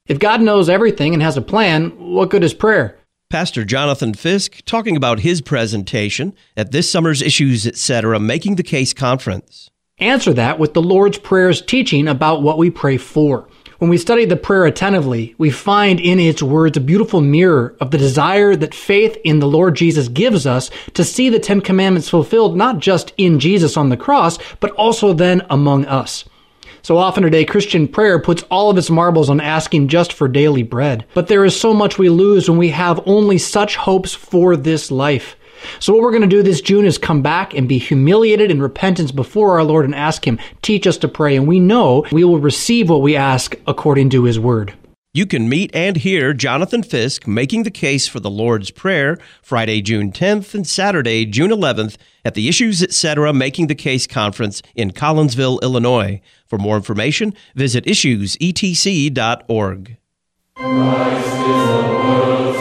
If God knows everything and has a plan, what good is prayer? Pastor Jonathan Fisk talking about his presentation at this summer's Issues Etc. Making the Case Conference. Answer that with the Lord's Prayer's teaching about what we pray for. When we study the prayer attentively, we find in its words a beautiful mirror of the desire that faith in the Lord Jesus gives us to see the Ten Commandments fulfilled not just in Jesus on the cross, but also then among us. So often today, Christian prayer puts all of its marbles on asking just for daily bread. But there is so much we lose when we have only such hopes for this life. So what we're going to do this June is come back and be humiliated in repentance before our Lord and ask Him, teach us to pray. And we know we will receive what we ask according to His word. You can meet and hear Jonathan Fisk making the case for the Lord's Prayer Friday, June 10th and Saturday, June 11th at the Issues Etc. Making the Case Conference in Collinsville, Illinois. For more information, visit issuesetc.org. Christ is the world's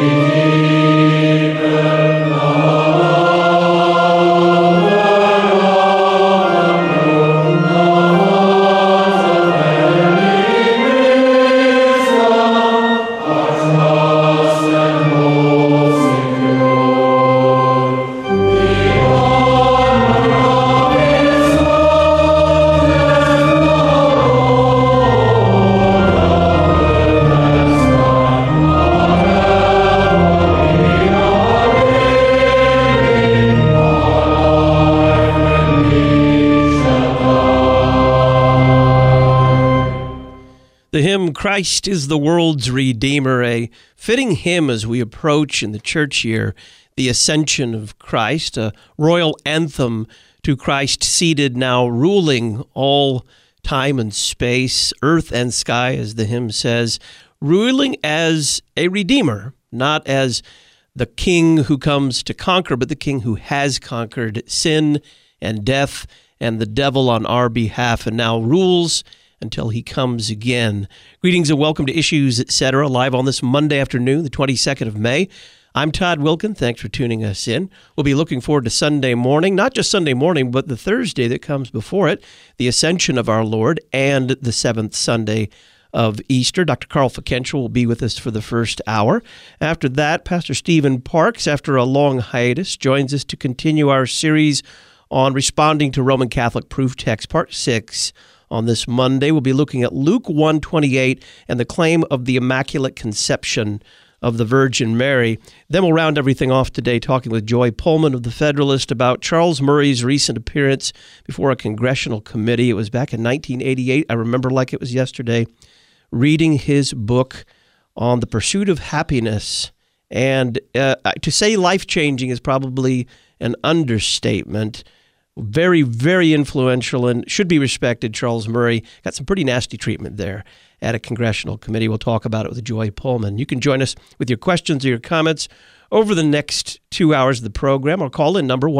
The hymn, Christ is the World's Redeemer, a fitting hymn as we approach in the church year the ascension of Christ, a royal anthem to Christ seated now ruling all time and space, earth and sky, as the hymn says, ruling as a redeemer, not as the king who comes to conquer, but the king who has conquered sin and death and the devil on our behalf and now rules until he comes again. Greetings and welcome to Issues Etc. live on this Monday afternoon, the 22nd of May. I'm Todd Wilkin. Thanks for tuning us in. We'll be looking forward to Sunday morning, not just Sunday morning, but the Thursday that comes before it, the Ascension of our Lord, and the seventh Sunday of Easter. Dr. Carl Fikentra will be with us for the first hour. After that, Pastor Stephen Parks, after a long hiatus, joins us to continue our series on responding to Roman Catholic Proof Text, Part 6. On this Monday, we'll be looking at Luke 1:28 and the claim of the Immaculate Conception of the Virgin Mary. Then we'll round everything off today talking with Joy Pullman of The Federalist about Charles Murray's recent appearance before a congressional committee. It was back in 1988. I remember like it was yesterday, reading his book on the pursuit of happiness. And to say life-changing is probably an understatement. Very, very influential and should be respected. Charles Murray got some pretty nasty treatment there at a congressional committee. We'll talk about it with Joy Pullman. You can join us with your questions or your comments over the next 2 hours of the program, or call in number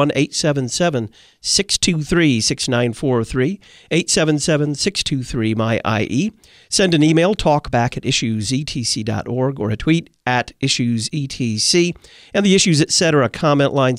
1-877-623-6943, 877-623-MY-IE. Send an email, talkback@issuesetc.org, or a tweet @issuesetc, and the Issues Etc. comment line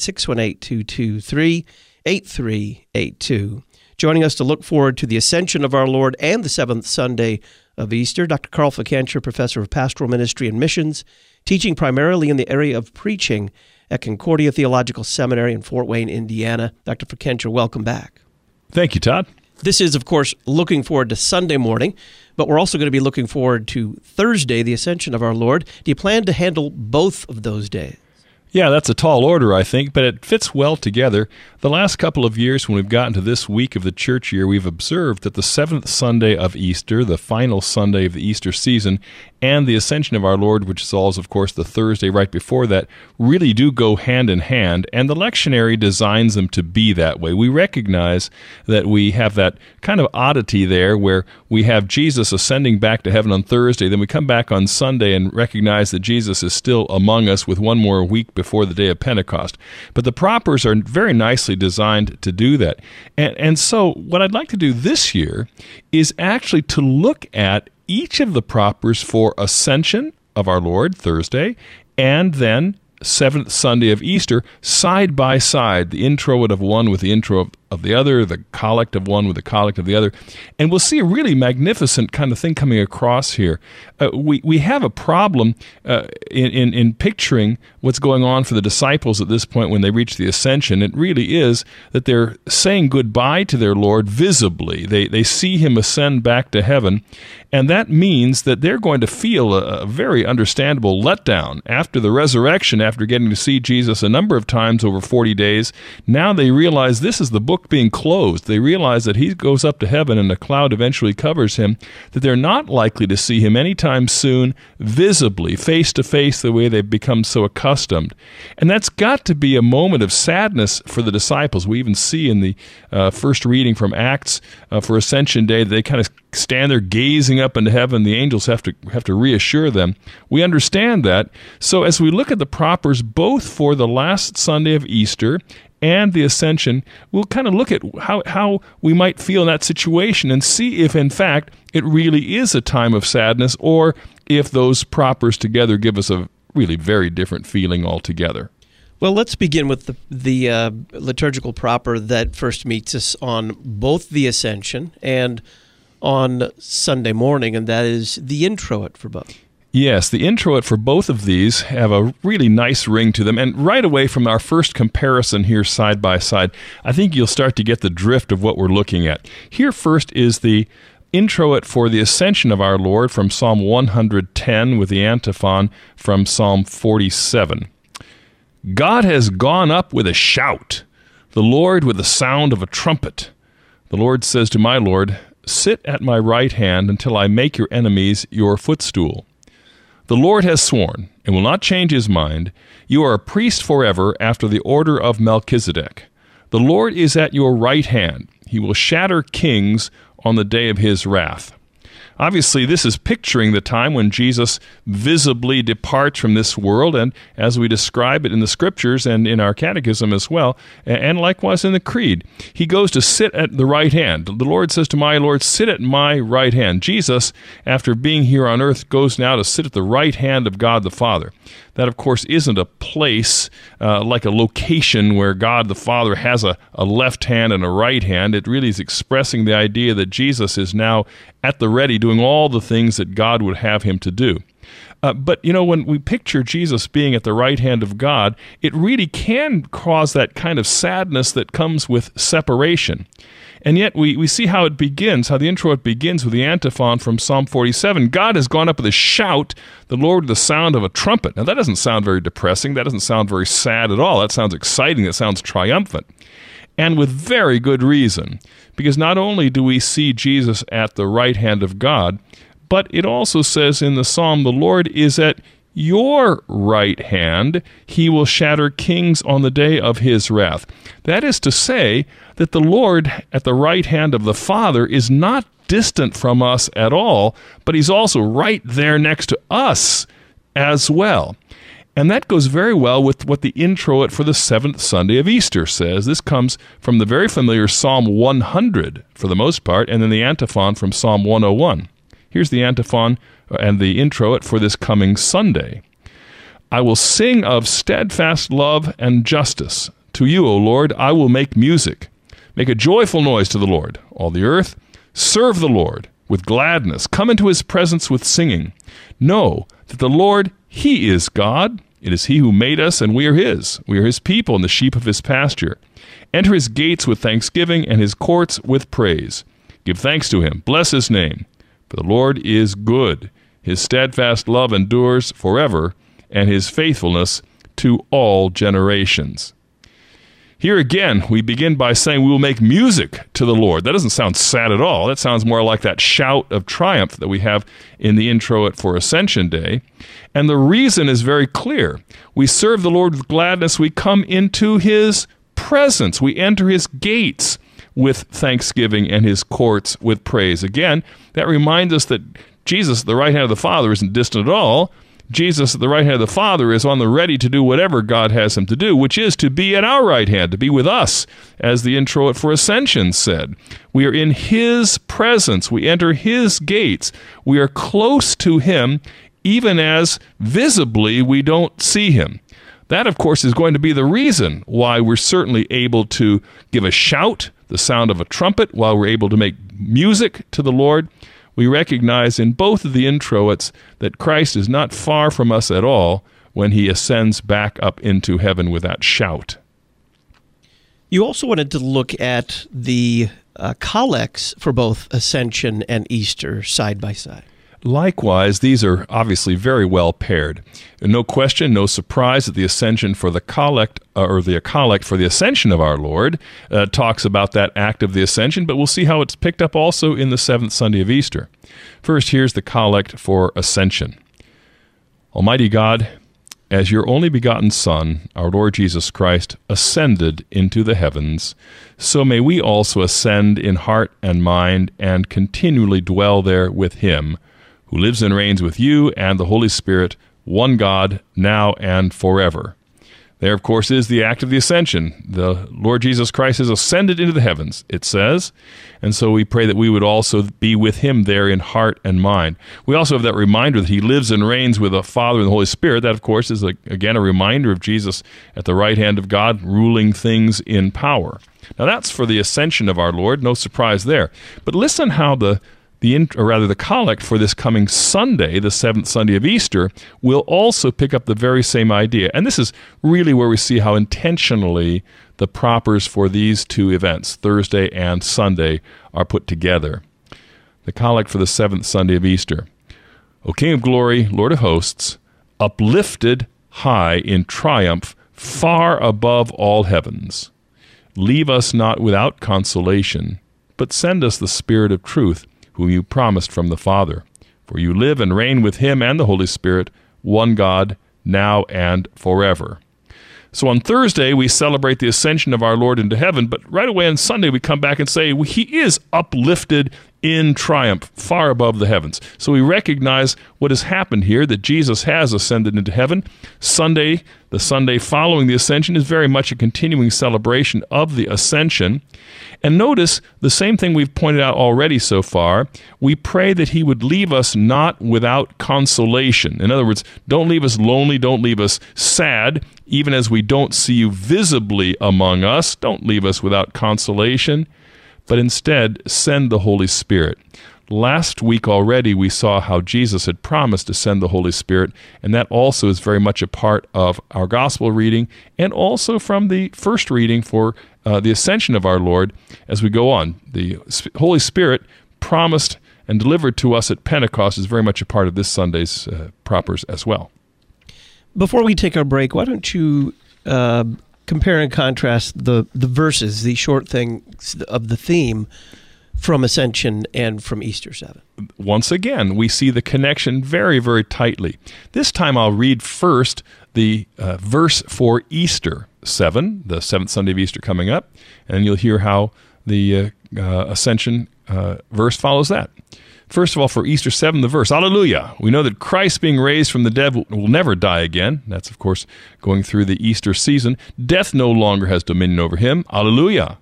618-223-8382. Joining us to look forward to the Ascension of our Lord and the seventh Sunday of Easter, Dr. Carl Fikentra, Professor of Pastoral Ministry and Missions, teaching primarily in the area of preaching at Concordia Theological Seminary in Fort Wayne, Indiana. Dr. Fikentra, welcome back. Thank you, Todd. This is, of course, looking forward to Sunday morning, but we're also going to be looking forward to Thursday, the Ascension of our Lord. Do you plan to handle both of those days? Yeah, that's a tall order, I think, but it fits well together. The last couple of years, when we've gotten to this week of the church year, we've observed that the seventh Sunday of Easter, the final Sunday of the Easter season, and the Ascension of our Lord, which is always, of course, the Thursday right before that, really do go hand in hand, and the lectionary designs them to be that way. We recognize that we have that kind of oddity there where we have Jesus ascending back to heaven on Thursday, then we come back on Sunday and recognize that Jesus is still among us with one more week before the day of Pentecost. But the propers are very nicely designed to do that. And so what I'd like to do this year is actually to look at each of the propers for Ascension of our Lord, Thursday, and then seventh Sunday of Easter, side by side, the introit of one with the of the other, the collect of one with the collect of the other. And we'll see a really magnificent kind of thing coming across here. We have a problem in picturing what's going on for the disciples at this point when they reach the ascension. It really is that they're saying goodbye to their Lord visibly. They see him ascend back to heaven, and that means that they're going to feel a very understandable letdown after the resurrection, after getting to see Jesus a number of times over 40 days. Now they realize this is the book being closed. They realize that he goes up to heaven and a cloud eventually covers him, that they're not likely to see him anytime soon visibly, face to face, the way they've become so accustomed. And that's got to be a moment of sadness for the disciples. We even see in the first reading from Acts for Ascension Day that they kind of stand there gazing up into heaven. The angels have to reassure them. We understand that. So as we look at the propers both for the last Sunday of Easter and the Ascension, we'll kind of look at how we might feel in that situation and see if, in fact, it really is a time of sadness, or if those propers together give us a really very different feeling altogether. Well, let's begin with the liturgical proper that first meets us on both the Ascension and on Sunday morning, and that is the introit for both. Yes, the introit for both of these have a really nice ring to them. And right away from our first comparison here side by side, I think you'll start to get the drift of what we're looking at. Here first is the introit for the Ascension of our Lord from Psalm 110 with the antiphon from Psalm 47. God has gone up with a shout, the Lord with the sound of a trumpet. The Lord says to my Lord, sit at my right hand until I make your enemies your footstool. The Lord has sworn, and will not change his mind. You are a priest forever after the order of Melchizedek. The Lord is at your right hand. He will shatter kings on the day of his wrath. Obviously, this is picturing the time when Jesus visibly departs from this world, and as we describe it in the Scriptures and in our catechism as well, and likewise in the Creed, he goes to sit at the right hand. The Lord says to my Lord, sit at my right hand. Jesus, after being here on earth, goes now to sit at the right hand of God the Father. That, of course, isn't a place like a location where God the Father has a left hand and a right hand. It really is expressing the idea that Jesus is now at the ready doing all the things that God would have him to do. But, when we picture Jesus being at the right hand of God, it really can cause that kind of sadness that comes with separation. And yet we see how it begins, how the introit begins with the antiphon from Psalm 47. God has gone up with a shout, the Lord with the sound of a trumpet. Now that doesn't sound very depressing. That doesn't sound very sad at all. That sounds exciting. That sounds triumphant. And with very good reason. Because not only do we see Jesus at the right hand of God, but it also says in the psalm, the Lord is at your right hand. He will shatter kings on the day of his wrath. That is to say that the Lord at the right hand of the Father is not distant from us at all, but he's also right there next to us as well. And that goes very well with what the introit for the seventh Sunday of Easter says. This comes from the very familiar Psalm 100 for the most part, and then the antiphon from Psalm 101. Here's the antiphon and the introit for this coming Sunday. I will sing of steadfast love and justice. To you, O Lord, I will make music. Make a joyful noise to the Lord, all the earth. Serve the Lord with gladness. Come into his presence with singing. Know that the Lord, he is God. It is he who made us, and we are his. We are his people and the sheep of his pasture. Enter his gates with thanksgiving and his courts with praise. Give thanks to him. Bless his name. For the Lord is good. His steadfast love endures forever, and his faithfulness to all generations. Here again, we begin by saying we will make music to the Lord. That doesn't sound sad at all. That sounds more like that shout of triumph that we have in the introit for Ascension Day. And the reason is very clear. We serve the Lord with gladness. We come into his presence. We enter his gates with thanksgiving and his courts with praise. Again, that reminds us that Jesus at the right hand of the Father isn't distant at all. Jesus at the right hand of the Father is on the ready to do whatever God has him to do, which is to be at our right hand, to be with us, as the introit for Ascension said. We are in his presence. We enter his gates. We are close to him, even as visibly we don't see him. That, of course, is going to be the reason why we're certainly able to give a shout the sound of a trumpet, while we're able to make music to the Lord, we recognize in both of the introits that Christ is not far from us at all when he ascends back up into heaven with that shout. You also wanted to look at the collects for both Ascension and Easter side by side. Likewise, these are obviously very well paired. No question, no surprise that the Ascension for the collect, or the collect for the Ascension of our Lord, talks about that act of the Ascension, but we'll see how it's picked up also in the seventh Sunday of Easter. First, here's the collect for Ascension. Almighty God, as your only begotten Son, our Lord Jesus Christ, ascended into the heavens, so may we also ascend in heart and mind and continually dwell there with him, who lives and reigns with you and the Holy Spirit, one God, now and forever. There, of course, is the act of the Ascension. The Lord Jesus Christ has ascended into the heavens, it says, and so we pray that we would also be with him there in heart and mind. We also have that reminder that he lives and reigns with the Father and the Holy Spirit. That, of course, is, again, a reminder of Jesus at the right hand of God, ruling things in power. Now, that's for the Ascension of our Lord, no surprise there. But listen how the collect for this coming Sunday, the seventh Sunday of Easter, will also pick up the very same idea. And this is really where we see how intentionally the propers for these two events, Thursday and Sunday, are put together. The collect for the seventh Sunday of Easter. O King of glory, Lord of hosts, uplifted high in triumph, far above all heavens, leave us not without consolation, but send us the Spirit of truth, whom you promised from the Father. For you live and reign with him and the Holy Spirit, one God, now and forever. So on Thursday, we celebrate the ascension of our Lord into heaven, but right away on Sunday, we come back and say, he is uplifted in triumph, far above the heavens. So we recognize what has happened here, that Jesus has ascended into heaven. Sunday, the Sunday following the ascension, is very much a continuing celebration of the ascension. And notice the same thing we've pointed out already so far. We pray that he would leave us not without consolation. In other words, don't leave us lonely, don't leave us sad, even as we don't see you visibly among us. Don't leave us without consolation, but instead send the Holy Spirit. Last week already we saw how Jesus had promised to send the Holy Spirit, and that also is very much a part of our gospel reading, and also from the first reading for the ascension of our Lord as we go on. The Holy Spirit promised and delivered to us at Pentecost is very much a part of this Sunday's propers as well. Before we take our break, why don't you compare and contrast the verses, the short things of the theme from Ascension and from Easter 7. Once again, we see the connection very, very tightly. This time I'll read first the verse for Easter 7, the seventh Sunday of Easter coming up, and you'll hear how the Ascension verse follows that. First of all, for Easter 7, the verse, Alleluia! We know that Christ being raised from the dead will never die again. That's, of course, going through the Easter season. Death no longer has dominion over him. Alleluia!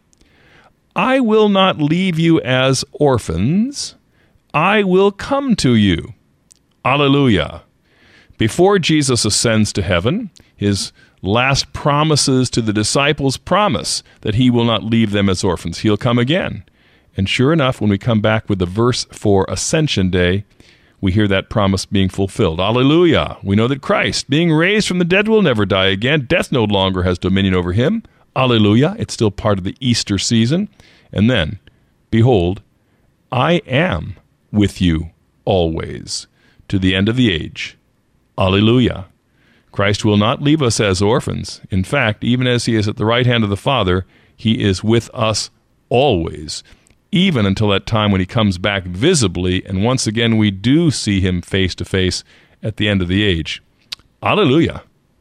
I will not leave you as orphans. I will come to you. Alleluia! Before Jesus ascends to heaven, his last promises to the disciples promise that he will not leave them as orphans. He'll come again. And sure enough, when we come back with the verse for Ascension Day, we hear that promise being fulfilled. Alleluia! We know that Christ, being raised from the dead, will never die again. Death no longer has dominion over him. Alleluia! It's still part of the Easter season. And then, behold, I am with you always, to the end of the age. Alleluia! Christ will not leave us as orphans. In fact, even as he is at the right hand of the Father, he is with us always, even until that time when he comes back visibly, and once again we do see him face to face at the end of the age. Alleluia!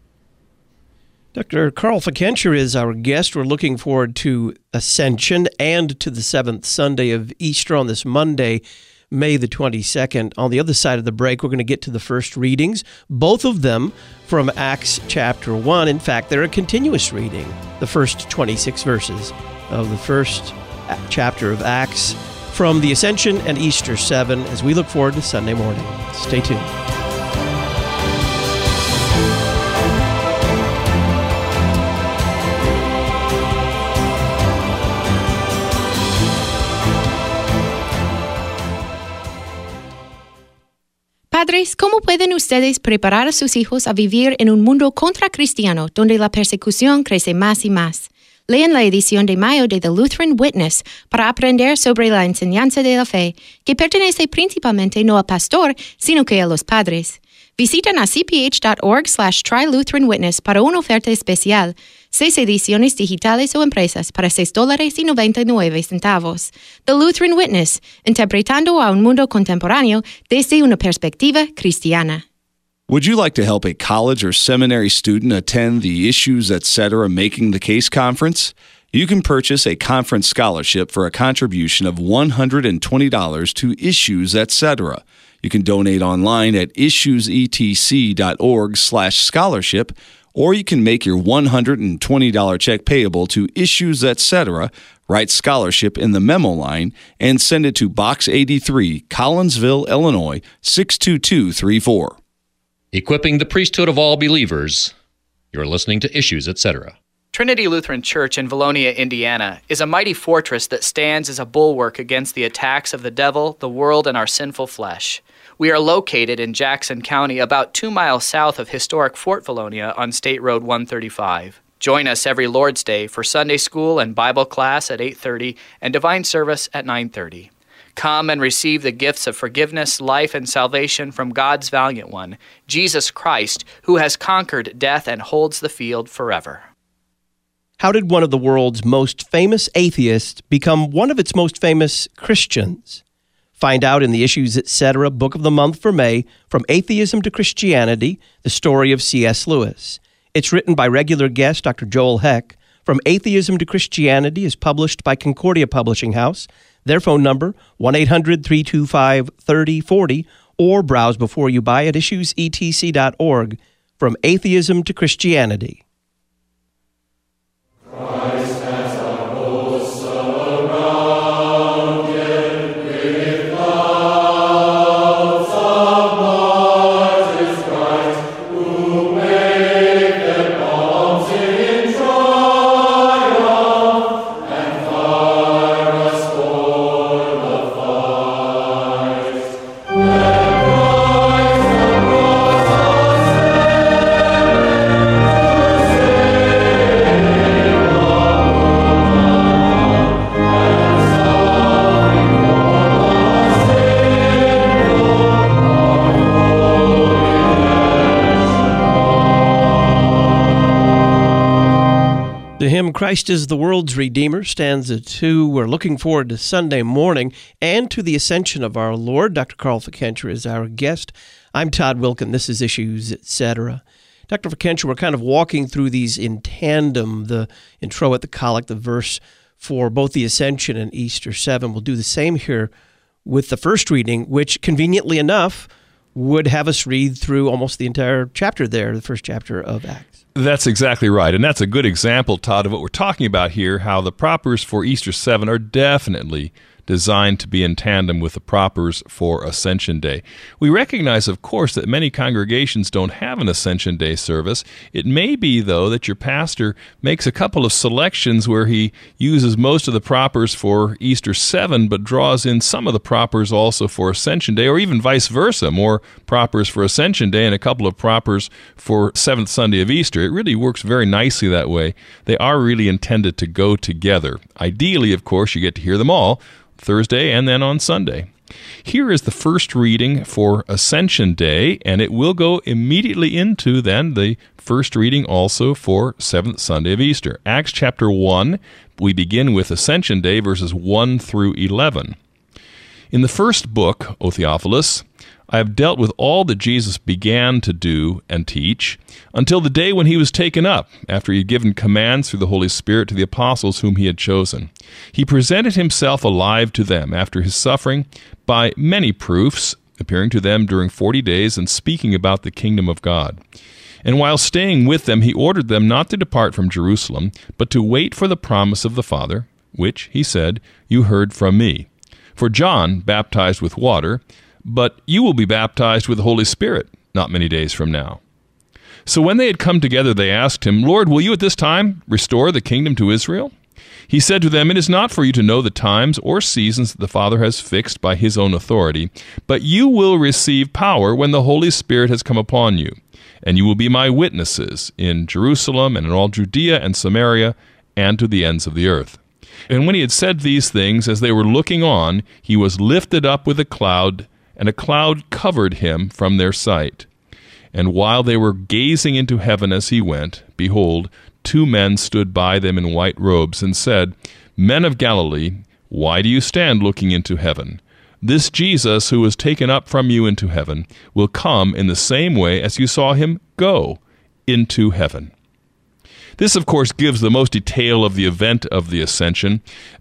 Dr. Carl Fickenscher is our guest. We're looking forward to Ascension and to the seventh Sunday of Easter on this Monday, May the 22nd. On the other side of the break, we're going to get to the first readings, both of them from Acts chapter 1. In fact, they're a continuous reading, the first 26 verses of the first chapter of Acts from the Ascension and Easter 7 as we look forward to Sunday morning. Stay tuned. Padres, ¿cómo pueden ustedes preparar a sus hijos a vivir en un mundo contracristiano donde la persecución crece más y más? Lean la edición de mayo de The Lutheran Witness para aprender sobre la enseñanza de la fe, que pertenece principalmente no al pastor, sino que a los padres. Visiten a cph.org/trylutheranwitness para una oferta especial. 6 ediciones digitales o impresas para $6.99. The Lutheran Witness, interpretando a un mundo contemporáneo desde una perspectiva cristiana. Would you like to help a college or seminary student attend the Issues Etc. Making the Case conference? You can purchase a conference scholarship for a contribution of $120 to Issues Etc. You can donate online at issuesetc.org/scholarship, or you can make your $120 check payable to Issues Etc., write scholarship in the memo line, and send it to Box 83, Collinsville, Illinois, 62234. Equipping the priesthood of all believers. You're listening to Issues, Etc. Trinity Lutheran Church in Valonia, Indiana, is a mighty fortress that stands as a bulwark against the attacks of the devil, the world, and our sinful flesh. We are located in Jackson County, about 2 miles south of historic Fort Valonia on State Road 135. Join us every Lord's Day for Sunday school and Bible class at 8:30 and divine service at 9:30. Come and receive the gifts of forgiveness, life, and salvation from God's valiant one, Jesus Christ, who has conquered death and holds the field forever. How did one of the world's most famous atheists become one of its most famous Christians? Find out in the Issues Etc. Book of the Month for May, From Atheism to Christianity, the story of C.S. Lewis. It's written by regular guest Dr. Joel Heck. From Atheism to Christianity is published by Concordia Publishing House. Their phone number, 1-800-325-3040, or browse before you buy at issuesetc.org. From Atheism to Christianity. The hymn, Christ is the World's Redeemer, stanza 2. We're looking forward to Sunday morning and to the ascension of our Lord. Dr. Carl Fikentra is our guest. I'm Todd Wilkin. This is Issues, Etc. Dr. Fikentra, we're kind of walking through these in tandem, the introit, the collect, the verse for both the Ascension and Easter 7. We'll do the same here with the first reading, which conveniently enough would have us read through almost the entire chapter there, the first chapter of Acts. That's exactly right. And that's a good example, Todd, of what we're talking about here, how the propers for Easter 7 are definitely designed to be in tandem with the propers for Ascension Day. We recognize, of course, that many congregations don't have an Ascension Day service. It may be, though, that your pastor makes a couple of selections where he uses most of the propers for Easter 7, but draws in some of the propers also for Ascension Day, or even vice versa, more propers for Ascension Day and a couple of propers for 7th Sunday of Easter. It really works very nicely that way. They are really intended to go together. Ideally, of course, you get to hear them all Thursday and then on Sunday. Here is the first reading for Ascension Day, and it will go immediately into then the first reading also for 7th Sunday of Easter. Acts chapter 1, we begin with Ascension Day, verses 1 through 11. In the first book, O Theophilus, I have dealt with all that Jesus began to do and teach until the day when he was taken up, after he had given commands through the Holy Spirit to the apostles whom he had chosen. He presented himself alive to them after his suffering by many proofs, appearing to them during 40 days and speaking about the kingdom of God. And while staying with them, he ordered them not to depart from Jerusalem, but to wait for the promise of the Father, which, he said, you heard from me. For John baptized with water, but you will be baptized with the Holy Spirit not many days from now. So when they had come together, they asked him, Lord, will you at this time restore the kingdom to Israel? He said to them, "It is not for you to know the times or seasons that the Father has fixed by his own authority, but you will receive power when the Holy Spirit has come upon you, and you will be my witnesses in Jerusalem and in all Judea and Samaria and to the ends of the earth." And when he had said these things, as they were looking on, he was lifted up with a cloud, and a cloud covered him from their sight. And while they were gazing into heaven as he went, behold, 2 men stood by them in white robes, and said, "Men of Galilee, why do you stand looking into heaven? This Jesus, who was taken up from you into heaven, will come in the same way as you saw him go into heaven." This, of course, gives the most detail of the event of the ascension.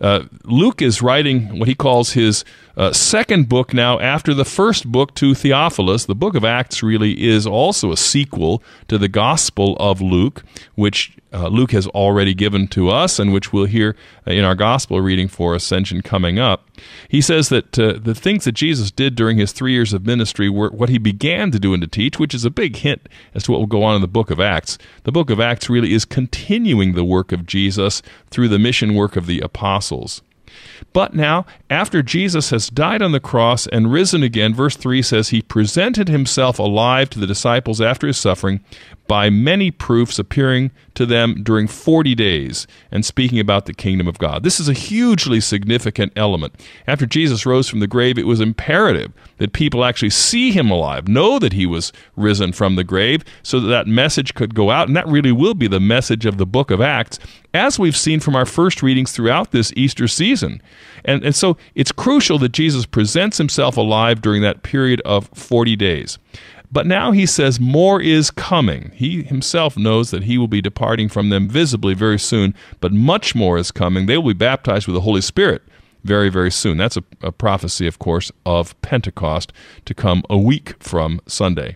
Luke is writing what he calls his second book now after the first book to Theophilus. The book of Acts really is also a sequel to the Gospel of Luke, which Luke has already given to us and which we'll hear in our Gospel reading for Ascension coming up. He says that the things that Jesus did during his 3 years of ministry were what he began to do and to teach, which is a big hint as to what will go on in the book of Acts. The book of Acts really is continuing the work of Jesus through the mission work of the apostles. But now, after Jesus has died on the cross and risen again, verse 3 says, he presented himself alive to the disciples after his suffering by many proofs, appearing to them during 40 days and speaking about the kingdom of God. This is a hugely significant element. After Jesus rose from the grave, it was imperative that people actually see him alive, know that he was risen from the grave, so that that message could go out, and that really will be the message of the book of Acts, as we've seen from our first readings throughout this Easter season. And so it's crucial that Jesus presents himself alive during that period of 40 days. But now he says more is coming. He himself knows that he will be departing from them visibly very soon, but much more is coming. They will be baptized with the Holy Spirit very, very soon. That's a prophecy, of course, of Pentecost to come a week from Sunday.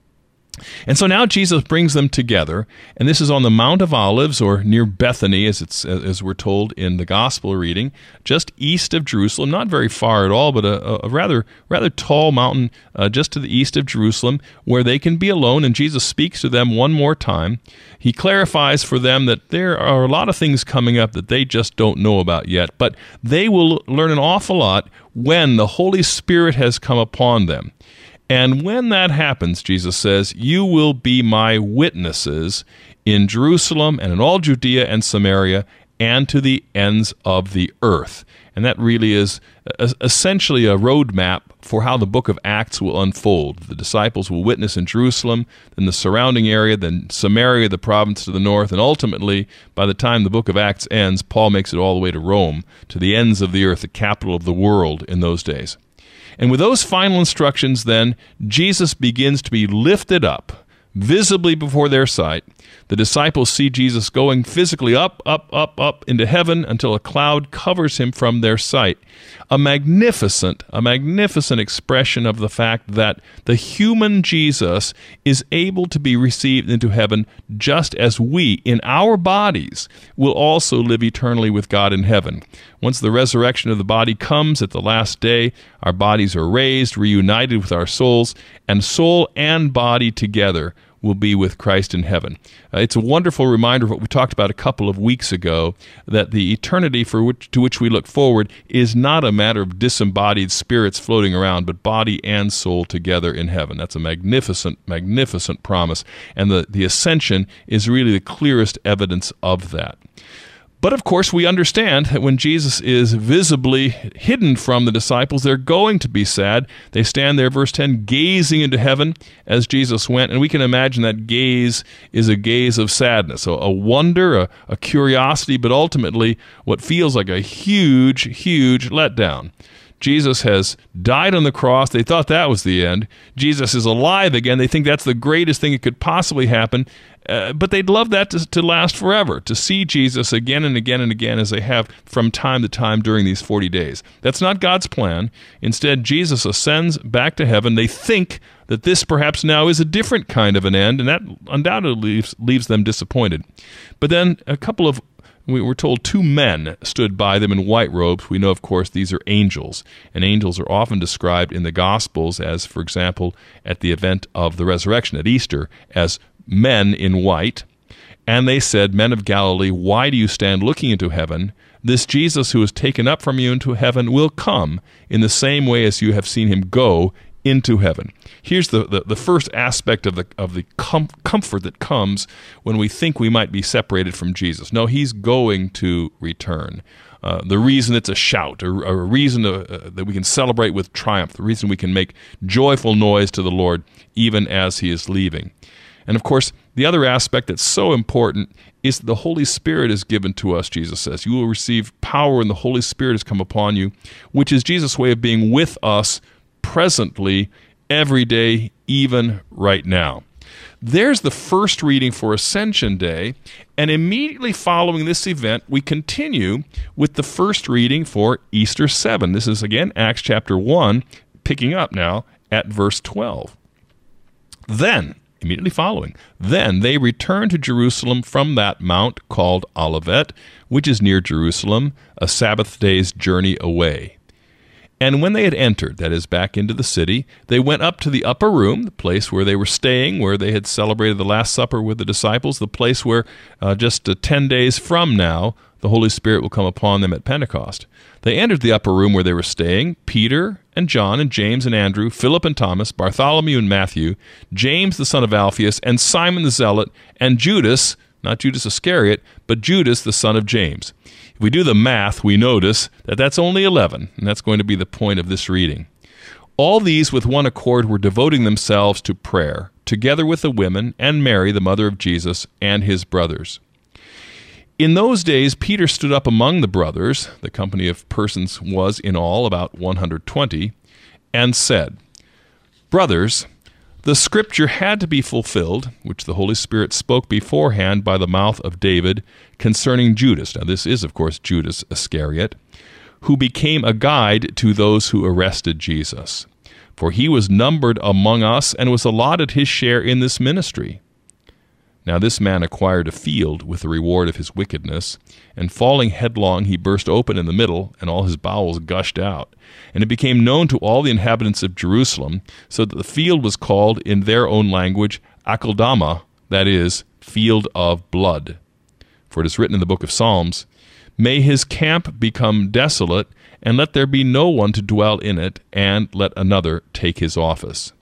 And so now Jesus brings them together, and this is on the Mount of Olives, or near Bethany, as we're told in the Gospel reading, just east of Jerusalem, not very far at all, but a rather tall mountain just to the east of Jerusalem, where they can be alone, and Jesus speaks to them one more time. He clarifies for them that there are a lot of things coming up that they just don't know about yet, but they will learn an awful lot when the Holy Spirit has come upon them. And when that happens, Jesus says, you will be my witnesses in Jerusalem and in all Judea and Samaria and to the ends of the earth. And that really is essentially a roadmap for how the book of Acts will unfold. The disciples will witness in Jerusalem, then the surrounding area, then Samaria, the province to the north, and ultimately, by the time the book of Acts ends, Paul makes it all the way to Rome, to the ends of the earth, the capital of the world in those days. And with those final instructions, then, Jesus begins to be lifted up, visibly before their sight. The disciples see Jesus going physically up into heaven until a cloud covers him from their sight. A magnificent expression of the fact that the human Jesus is able to be received into heaven just as we, in our bodies, will also live eternally with God in heaven. Once the resurrection of the body comes at the last day, our bodies are raised, reunited with our souls, and soul and body together will be with Christ in heaven. It's a wonderful reminder of what we talked about a couple of weeks ago, that the eternity to which we look forward is not a matter of disembodied spirits floating around, but body and soul together in heaven. That's a magnificent, magnificent promise, and the ascension is really the clearest evidence of that. But of course, we understand that when Jesus is visibly hidden from the disciples, they're going to be sad. They stand there, verse 10, gazing into heaven as Jesus went. And we can imagine that gaze is a gaze of sadness, a wonder, a curiosity, but ultimately what feels like a huge, huge letdown. Jesus has died on the cross. They thought that was the end. Jesus is alive again. They think that's the greatest thing that could possibly happen. But they'd love that to last forever, to see Jesus again and again and again as they have from time to time during these 40 days. That's not God's plan. Instead, Jesus ascends back to heaven. They think that this perhaps now is a different kind of an end, and that undoubtedly leaves them disappointed. But then we were told 2 men stood by them in white robes. We know, of course, these are angels, and angels are often described in the Gospels as, for example, at the event of the resurrection at Easter, as men in white. And they said, Men of Galilee, why do you stand looking into heaven? This Jesus who is taken up from you into heaven will come in the same way as you have seen him go into heaven. Here's the first aspect of the comfort that comes when we think we might be separated from Jesus. No, he's going to return. The reason it's a shout, a reason that we can celebrate with triumph, the reason we can make joyful noise to the Lord even as he is leaving. And of course, the other aspect that's so important is that the Holy Spirit is given to us, Jesus says. You will receive power when the Holy Spirit has come upon you, which is Jesus' way of being with us presently, every day, even right now. There's the first reading for Ascension Day, and immediately following this event, we continue with the first reading for Easter 7. This is, again, Acts chapter 1, picking up now at verse 12. Then, immediately following, then they returned to Jerusalem from that mount called Olivet, which is near Jerusalem, a Sabbath day's journey away. And when they had entered, that is, back into the city, they went up to the upper room, the place where they were staying, where they had celebrated the Last Supper with the disciples, the place where just 10 days from now, the Holy Spirit will come upon them at Pentecost. They entered the upper room where they were staying, Peter and John and James and Andrew, Philip and Thomas, Bartholomew and Matthew, James the son of Alphaeus, and Simon the Zealot, and Judas, not Judas Iscariot, but Judas the son of James. If we do the math, we notice that that's only 11, and that's going to be the point of this reading. All these with one accord were devoting themselves to prayer, together with the women and Mary, the mother of Jesus, and his brothers. In those days, Peter stood up among the brothers, the company of persons was in all about 120, and said, Brothers, the scripture had to be fulfilled, which the Holy Spirit spoke beforehand by the mouth of David concerning Judas. Now this is, of course, Judas Iscariot, who became a guide to those who arrested Jesus. For he was numbered among us and was allotted his share in this ministry. Now this man acquired a field with the reward of his wickedness, and falling headlong he burst open in the middle, and all his bowels gushed out. And it became known to all the inhabitants of Jerusalem, so that the field was called in their own language Akeldama, that is, field of blood. For it is written in the book of Psalms, May his camp become desolate, and let there be no one to dwell in it, and let another take his office.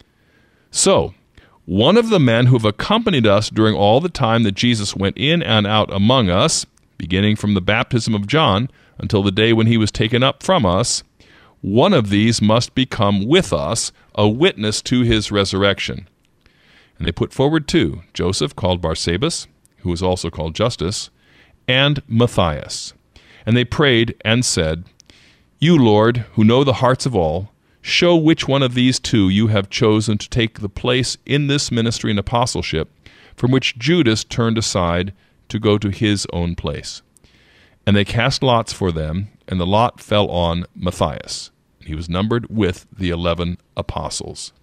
So, one of the men who have accompanied us during all the time that Jesus went in and out among us, beginning from the baptism of John until the day when he was taken up from us, one of these must become with us a witness to his resurrection. And they put forward two, Joseph, called Barsabas, who was also called Justus, and Matthias. And they prayed and said, You, Lord, who know the hearts of all, show which one of these two you have chosen to take the place in this ministry and apostleship from which Judas turned aside to go to his own place. And they cast lots for them, and the lot fell on Matthias. He was numbered with the 11 apostles.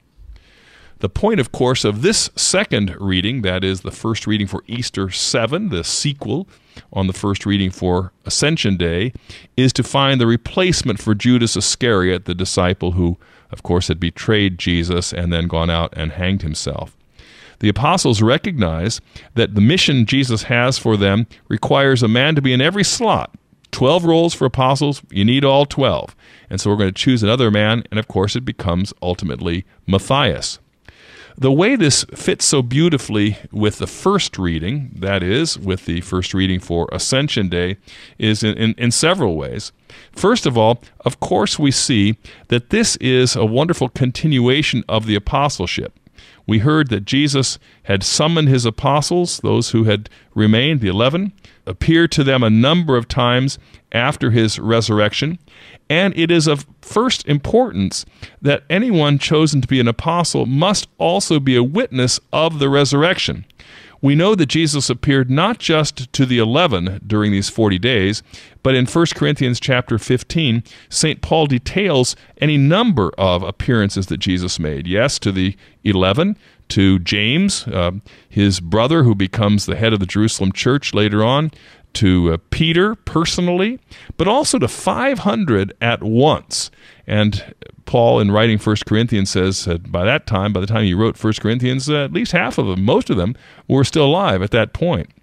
The point, of course, of this second reading, that is the first reading for Easter 7, the sequel on the first reading for Ascension Day, is to find the replacement for Judas Iscariot, the disciple who, of course, had betrayed Jesus and then gone out and hanged himself. The apostles recognize that the mission Jesus has for them requires a man to be in every slot. 12 roles for apostles, you need all 12. And so we're going to choose another man, and of course it becomes ultimately Matthias. The way this fits so beautifully with the first reading, that is, with the first reading for Ascension Day, is in several ways. First of all, of course, we see that this is a wonderful continuation of the apostleship. We heard that Jesus had summoned his apostles, those who had remained, the 11, appeared to them a number of times after his resurrection, and it is of first importance that anyone chosen to be an apostle must also be a witness of the resurrection. We know that Jesus appeared not just to the 11 during these 40 days, but in 1 Corinthians chapter 15, St. Paul details any number of appearances that Jesus made. Yes, to the 11, to James, his brother who becomes the head of the Jerusalem church later on, to Peter personally, but also to 500 at once. And Paul, in writing 1 Corinthians, says by the time he wrote 1 Corinthians, at least half of them, most of them, were still alive at that point.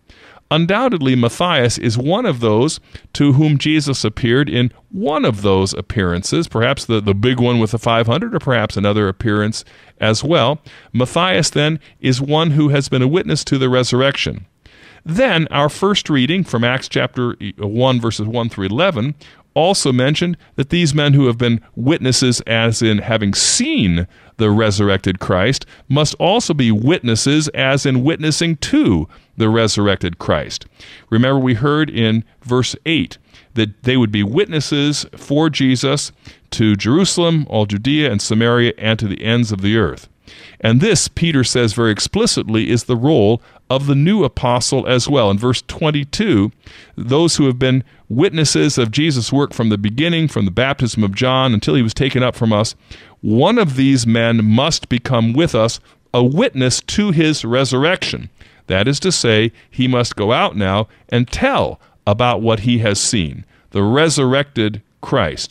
Undoubtedly, Matthias is one of those to whom Jesus appeared in one of those appearances, perhaps the big one with the 500, or perhaps another appearance as well. Matthias, then, is one who has been a witness to the resurrection. Then, our first reading from Acts chapter 1, verses 1 through 11, also mentioned that these men who have been witnesses, as in having seen the resurrected Christ, must also be witnesses, as in witnessing to the resurrected Christ. Remember, we heard in verse 8 that they would be witnesses for Jesus to Jerusalem, all Judea and Samaria, and to the ends of the earth. And this, Peter says very explicitly, is the role of the new apostle as well. In verse 22, those who have been witnesses of Jesus' work from the beginning, from the baptism of John until he was taken up from us, one of these men must become with us a witness to his resurrection. That is to say, he must go out now and tell about what he has seen, the resurrected Christ.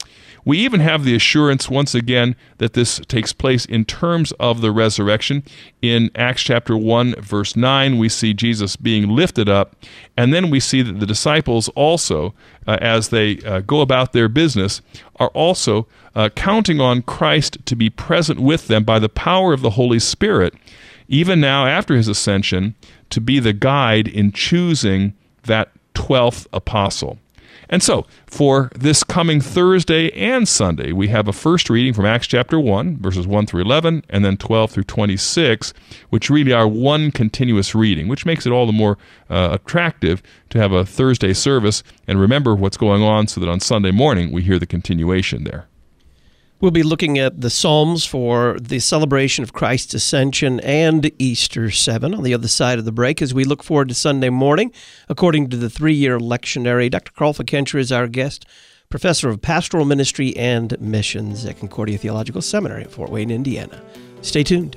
We even have the assurance, once again, that this takes place in terms of the resurrection. In Acts chapter 1, verse 9, we see Jesus being lifted up, and then we see that the disciples also, as they go about their business, are also counting on Christ to be present with them by the power of the Holy Spirit, even now after his ascension, to be the guide in choosing that 12th apostle. And so, for this coming Thursday and Sunday, we have a first reading from Acts chapter 1, verses 1 through 11, and then 12 through 26, which really are one continuous reading, which makes it all the more attractive to have a Thursday service and remember what's going on so that on Sunday morning we hear the continuation there. We'll be looking at the Psalms for the celebration of Christ's Ascension and Easter 7 on the other side of the break as we look forward to Sunday morning. According to the 3-year lectionary, Dr. Carl Fikentra is our guest, professor of pastoral ministry and missions at Concordia Theological Seminary in Fort Wayne, Indiana. Stay tuned.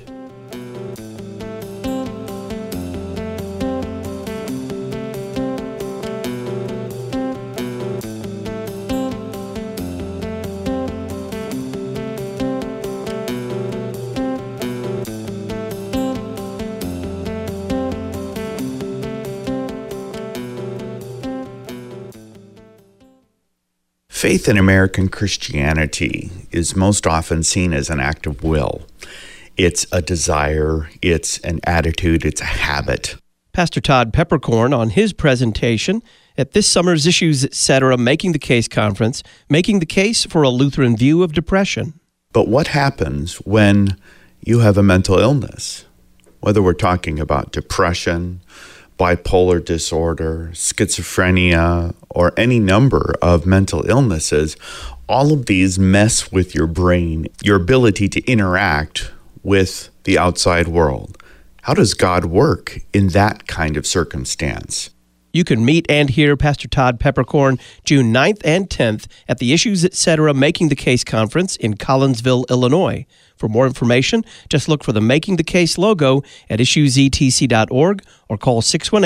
Faith in American Christianity is most often seen as an act of will. It's a desire, it's an attitude, it's a habit. Pastor Todd Peppercorn on his presentation at this summer's Issues Etc. Making the Case Conference, making the case for a Lutheran view of depression. But what happens when you have a mental illness? Whether we're talking about depression, bipolar disorder, schizophrenia, or any number of mental illnesses, all of these mess with your brain, your ability to interact with the outside world. How does God work in that kind of circumstance? You can meet and hear Pastor Todd Peppercorn June 9th and 10th at the Issues Etc. Making the Case Conference in Collinsville, Illinois. For more information, just look for the Making the Case logo at issuesetc.org or call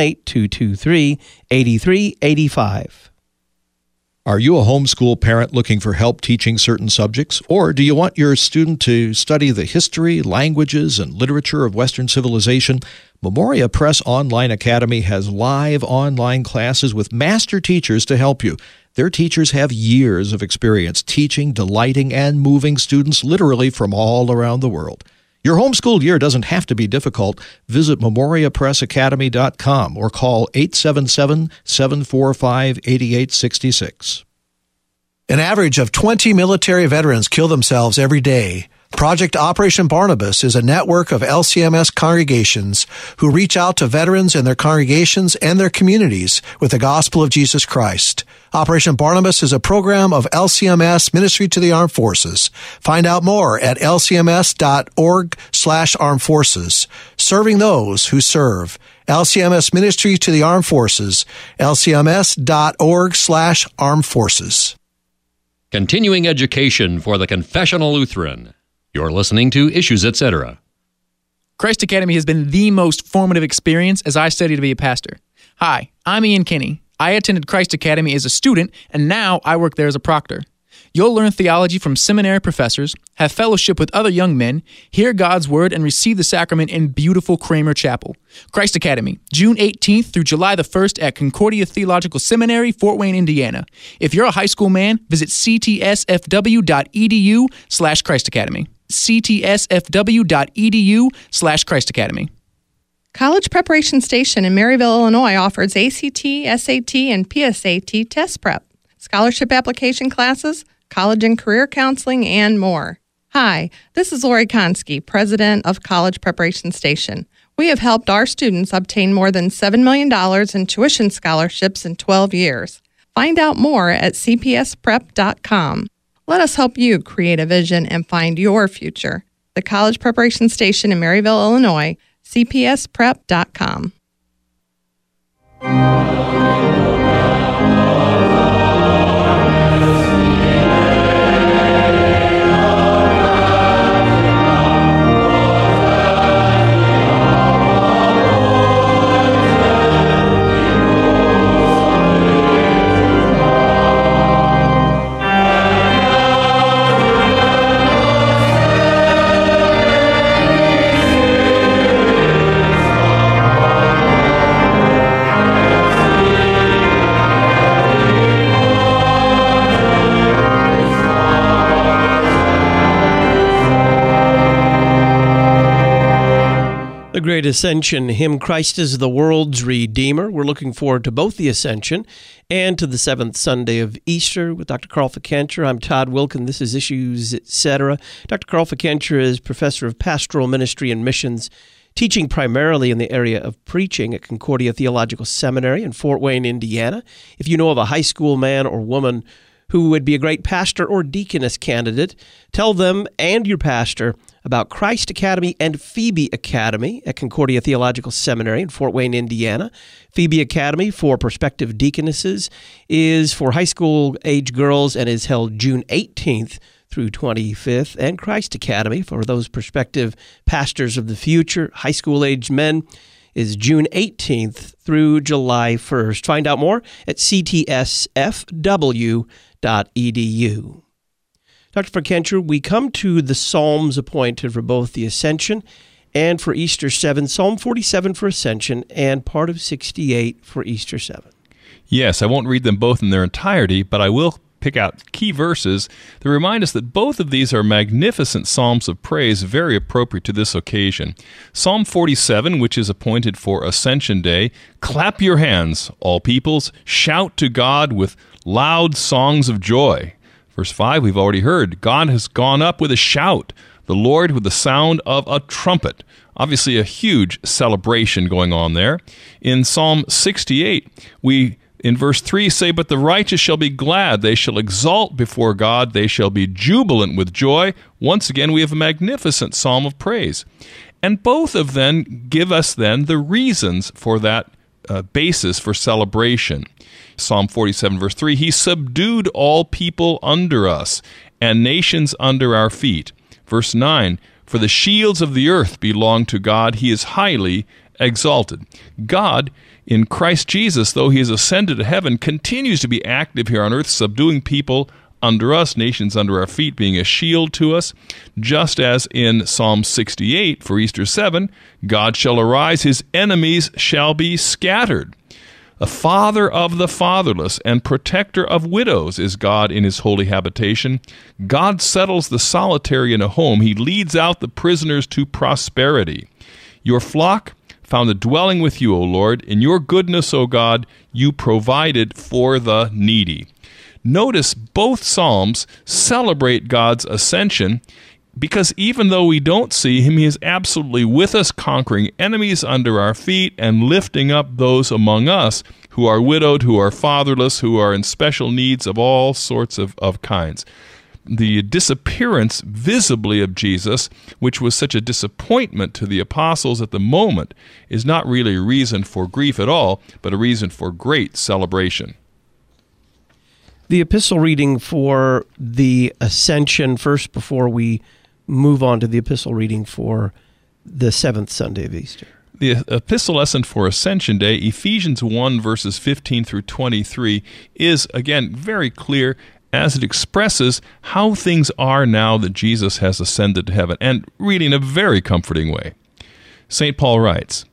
618-223-8385. Are you a homeschool parent looking for help teaching certain subjects? Or do you want your student to study the history, languages, and literature of Western civilization? Memoria Press Online Academy has live online classes with master teachers to help you. Their teachers have years of experience teaching, delighting, and moving students literally from all around the world. Your homeschool year doesn't have to be difficult. Visit memoriapressacademy.com or call 877-745-8866. An average of 20 military veterans kill themselves every day. Project Operation Barnabas is a network of LCMS congregations who reach out to veterans and their congregations and their communities with the gospel of Jesus Christ. Operation Barnabas is a program of LCMS Ministry to the Armed Forces. Find out more at lcms.org/armed forces. Serving those who serve. LCMS Ministry to the Armed Forces. lcms.org/armed forces. Continuing education for the Confessional Lutheran. You're listening to Issues Etc. Christ Academy has been the most formative experience as I study to be a pastor. Hi, I'm Ian Kinney. I attended Christ Academy as a student, and now I work there as a proctor. You'll learn theology from seminary professors, have fellowship with other young men, hear God's Word, and receive the sacrament in beautiful Kramer Chapel. Christ Academy, June 18th through July the 1st at Concordia Theological Seminary, Fort Wayne, Indiana. If you're a high school man, visit ctsfw.edu/Christ Academy. ctsfw.edu/Christ Academy. College Preparation Station in Maryville, Illinois offers ACT, SAT, and PSAT test prep, scholarship application classes, college and career counseling, and more. Hi, this is Lori Konski, president of College Preparation Station. We have helped our students obtain more than $7 million in tuition scholarships in 12 years. Find out more at cpsprep.com. Let us help you create a vision and find your future. The College Preparation Station in Maryville, Illinois, cpsprep.com. The Great Ascension hymn, Christ is the World's Redeemer. We're looking forward to both the Ascension and to the seventh Sunday of Easter with Dr. Carl Fickenscher. I'm Todd Wilkin. This is Issues, Etc. Dr. Carl Fickenscher is professor of pastoral ministry and missions, teaching primarily in the area of preaching at Concordia Theological Seminary in Fort Wayne, Indiana. If you know of a high school man or woman who would be a great pastor or deaconess candidate, tell them and your pastor about Christ Academy and Phoebe Academy at Concordia Theological Seminary in Fort Wayne, Indiana. Phoebe Academy for prospective deaconesses is for high school age girls and is held June 18th through 25th. And Christ Academy for those prospective pastors of the future, high school age men, is June 18th through July 1st. Find out more at ctsfw.edu. Dr. Fickenscher, we come to the Psalms appointed for both the Ascension and for Easter 7, Psalm 47 for Ascension and part of 68 for Easter 7. Yes, I won't read them both in their entirety, but I will pick out key verses that remind us that both of these are magnificent psalms of praise, very appropriate to this occasion. Psalm 47, which is appointed for Ascension Day, clap your hands, all peoples, shout to God with loud songs of joy. Verse 5, we've already heard, God has gone up with a shout, the Lord with the sound of a trumpet. Obviously a huge celebration going on there. In Psalm 68, we, in verse 3, say, but the righteous shall be glad, they shall exult before God, they shall be jubilant with joy. Once again, we have a magnificent psalm of praise. And both of them give us then the reasons for that basis for celebration. Psalm 47, verse 3, He subdued all people under us, and nations under our feet. Verse 9, for the shields of the earth belong to God, He is highly exalted. God, in Christ Jesus, though He has ascended to heaven, continues to be active here on earth, subduing people under us, nations under our feet, being a shield to us. Just as in Psalm 68 for Easter 7, God shall arise, His enemies shall be scattered. The father of the fatherless and protector of widows is God in His holy habitation. God settles the solitary in a home. He leads out the prisoners to prosperity. Your flock found a dwelling with you, O Lord. In your goodness, O God, you provided for the needy. Notice both Psalms celebrate God's ascension, because even though we don't see Him, He is absolutely with us, conquering enemies under our feet and lifting up those among us who are widowed, who are fatherless, who are in special needs of all sorts of kinds. The disappearance visibly of Jesus, which was such a disappointment to the apostles at the moment, is not really a reason for grief at all, but a reason for great celebration. The epistle reading for the Ascension first before we move on to the epistle reading for the seventh Sunday of Easter. The epistle lesson for Ascension Day, Ephesians 1, verses 15 through 23, is, again, very clear as it expresses how things are now that Jesus has ascended to heaven, and really in a very comforting way. St. Paul writes,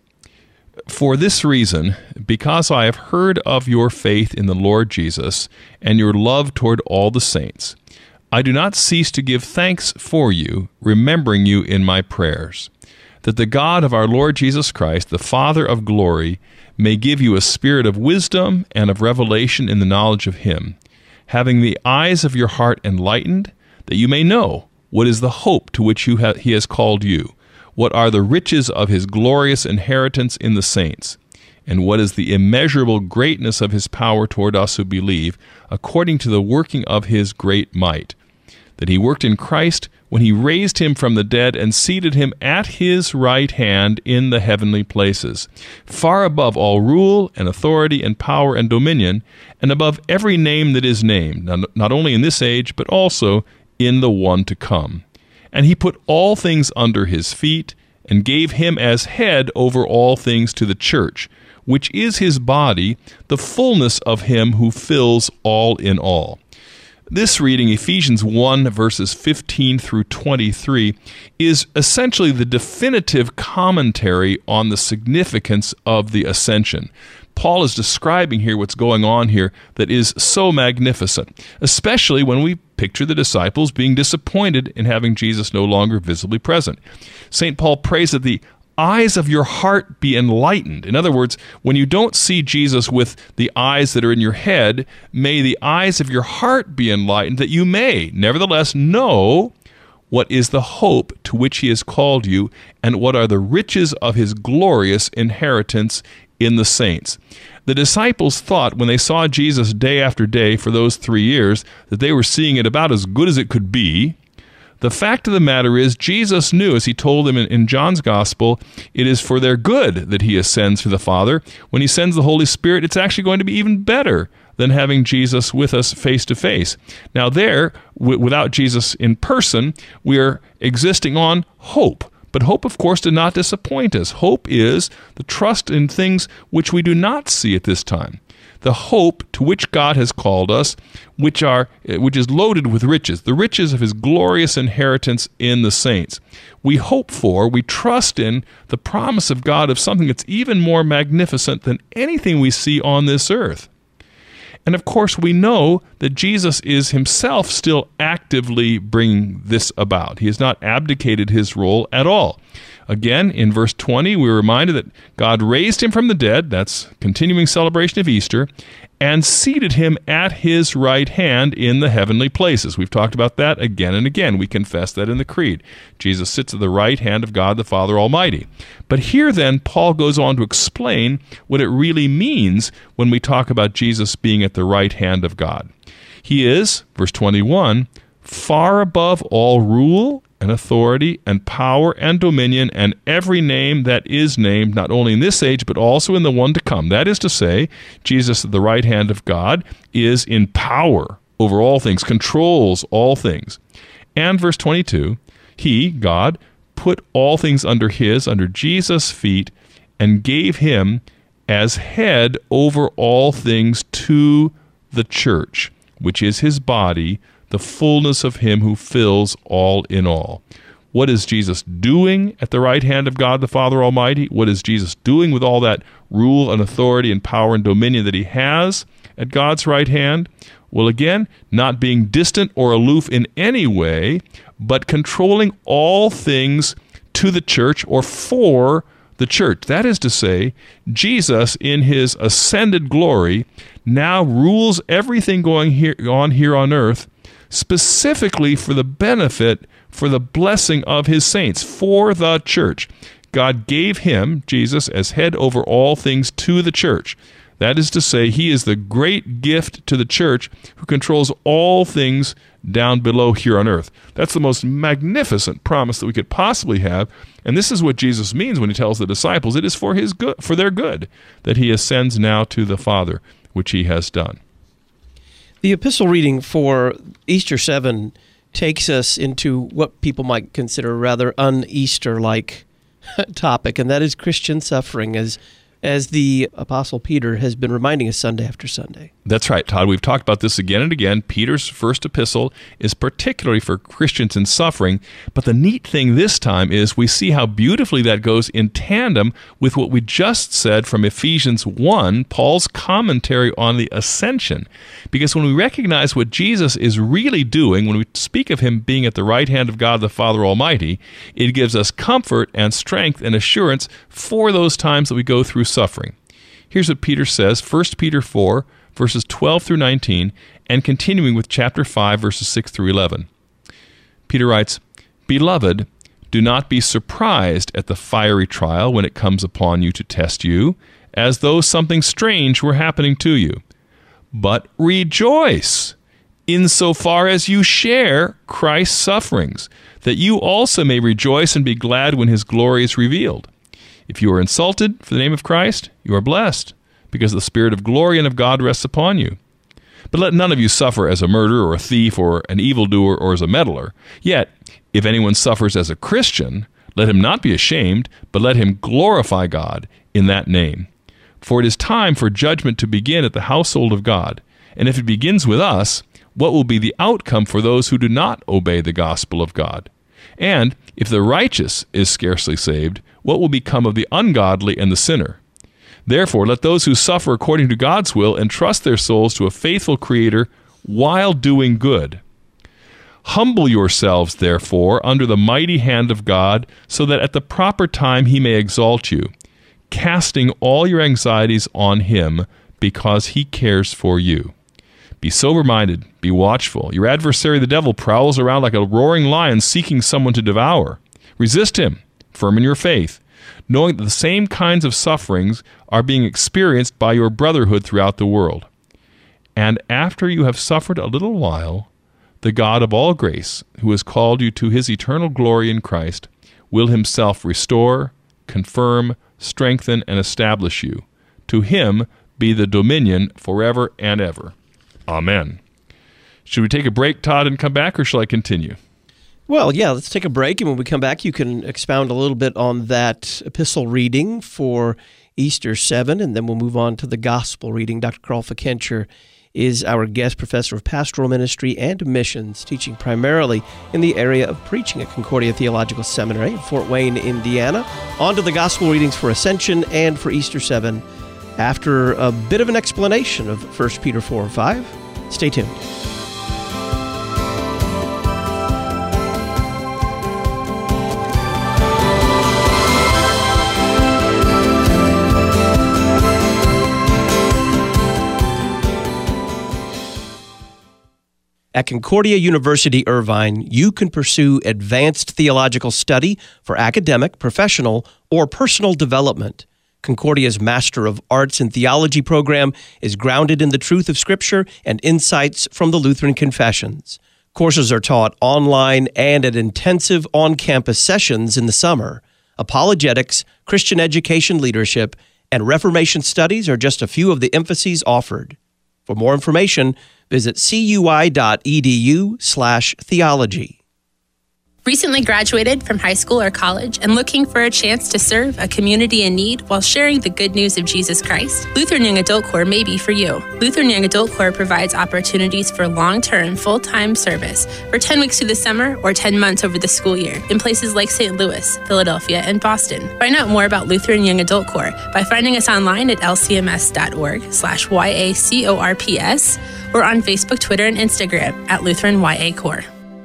"For this reason, because I have heard of your faith in the Lord Jesus and your love toward all the saints, I do not cease to give thanks for you, remembering you in my prayers, that the God of our Lord Jesus Christ, the Father of glory, may give you a spirit of wisdom and of revelation in the knowledge of him, having the eyes of your heart enlightened, that you may know what is the hope to which he has called you, what are the riches of his glorious inheritance in the saints, and what is the immeasurable greatness of his power toward us who believe, according to the working of his great might, that he worked in Christ when he raised him from the dead and seated him at his right hand in the heavenly places, far above all rule and authority and power and dominion, and above every name that is named, not only in this age, but also in the one to come. And he put all things under his feet, and gave him as head over all things to the church, which is his body, the fullness of him who fills all in all." This reading, Ephesians 1, verses 15 through 23, is essentially the definitive commentary on the significance of the ascension. Paul is describing here what's going on here that is so magnificent, especially when we picture the disciples being disappointed in having Jesus no longer visibly present. St. Paul prays that the eyes of your heart be enlightened. In other words, when you don't see Jesus with the eyes that are in your head, may the eyes of your heart be enlightened, that you may nevertheless know what is the hope to which he has called you, and what are the riches of his glorious inheritance in the saints. The disciples thought when they saw Jesus day after day for those 3 years that they were seeing it about as good as it could be. The fact of the matter is, Jesus knew, as he told them in John's Gospel, it is for their good that he ascends to the Father. When he sends the Holy Spirit, it's actually going to be even better than having Jesus with us face to face. Now there, without Jesus in person, we are existing on hope. But hope, of course, did not disappoint us. Hope is the trust in things which we do not see at this time. The hope to which God has called us, which is loaded with riches, the riches of his glorious inheritance in the saints. We hope for, we trust in the promise of God of something that's even more magnificent than anything we see on this earth. And of course, we know that Jesus is himself still actively bringing this about. He has not abdicated his role at all. Again, in verse 20, we're reminded that God raised him from the dead, that's continuing celebration of Easter, and seated him at his right hand in the heavenly places. We've talked about that again and again. We confess that in the Creed. Jesus sits at the right hand of God the Father Almighty. But here then, Paul goes on to explain what it really means when we talk about Jesus being at the right hand of God. He is, verse 21, far above all rule and authority and power and dominion and every name that is named, not only in this age, but also in the one to come. That is to say, Jesus at the right hand of God is in power over all things, controls all things. And verse 22, he, God, put all things under Jesus' feet, and gave him as head over all things to the church, which is his body, the fullness of him who fills all in all. What is Jesus doing at the right hand of God the Father Almighty? What is Jesus doing with all that rule and authority and power and dominion that he has at God's right hand? Well, again, not being distant or aloof in any way, but controlling all things to the church or for the church. That is to say, Jesus in his ascended glory now rules everything going on here on earth, specifically for the benefit, for the blessing of his saints, for the church. God gave him, Jesus, as head over all things to the church. That is to say, he is the great gift to the church who controls all things down below here on earth. That's the most magnificent promise that we could possibly have. And this is what Jesus means when he tells the disciples it is for his good, for their good, that he ascends now to the Father, which he has done. The epistle reading for Easter 7 takes us into what people might consider a rather un-Easter-like topic, and that is Christian suffering. As as the Apostle Peter has been reminding us Sunday after Sunday. That's right, Todd. We've talked about this again and again. Peter's first epistle is particularly for Christians in suffering, but the neat thing this time is we see how beautifully that goes in tandem with what we just said from Ephesians 1, Paul's commentary on the ascension. Because when we recognize what Jesus is really doing, when we speak of him being at the right hand of God the Father Almighty, it gives us comfort and strength and assurance for those times that we go through suffering. Here's what Peter says, 1 Peter 4, verses 12 through 19, and continuing with chapter 5, verses 6 through 11. Peter writes, "Beloved, do not be surprised at the fiery trial when it comes upon you to test you, as though something strange were happening to you. But rejoice, insofar as you share Christ's sufferings, that you also may rejoice and be glad when his glory is revealed. If you are insulted for the name of Christ, you are blessed, because the Spirit of glory and of God rests upon you. But let none of you suffer as a murderer or a thief or an evildoer or as a meddler. Yet, if anyone suffers as a Christian, let him not be ashamed, but let him glorify God in that name. For it is time for judgment to begin at the household of God. And if it begins with us, what will be the outcome for those who do not obey the gospel of God? And if the righteous is scarcely saved, what will become of the ungodly and the sinner? Therefore, let those who suffer according to God's will entrust their souls to a faithful Creator while doing good. Humble yourselves, therefore, under the mighty hand of God, so that at the proper time he may exalt you, casting all your anxieties on him, because he cares for you. Be sober-minded, be watchful. Your adversary, the devil, prowls around like a roaring lion seeking someone to devour. Resist him, firm in your faith, knowing that the same kinds of sufferings are being experienced by your brotherhood throughout the world. And after you have suffered a little while, the God of all grace, who has called you to his eternal glory in Christ, will himself restore, confirm, strengthen, and establish you. To him be the dominion forever and ever. Amen. Should we take a break, Todd, and come back, or shall I continue? Well, yeah, let's take a break, and when we come back, you can expound a little bit on that epistle reading for Easter 7, and then we'll move on to the gospel reading. Dr. Carl Fikencher is our guest professor of pastoral ministry and missions, teaching primarily in the area of preaching at Concordia Theological Seminary in Fort Wayne, Indiana. On to the gospel readings for Ascension and for Easter 7 after a bit of an explanation of 1 Peter 4 and 5. Stay tuned. At Concordia University Irvine, you can pursue advanced theological study for academic, professional, or personal development. Concordia's Master of Arts in Theology program is grounded in the truth of Scripture and insights from the Lutheran Confessions. Courses are taught online and at intensive on-campus sessions in the summer. Apologetics, Christian education leadership, and Reformation studies are just a few of the emphases offered. For more information, visit cui.edu/theology. Recently graduated from high school or college and looking for a chance to serve a community in need while sharing the good news of Jesus Christ? Lutheran Young Adult Corps may be for you. Lutheran Young Adult Corps provides opportunities for long-term, full-time service for 10 weeks through the summer or 10 months over the school year in places like St. Louis, Philadelphia, and Boston. Find out more about Lutheran Young Adult Corps by finding us online at lcms.org/YACORPS or on Facebook, Twitter, and Instagram at Lutheran YA Corps.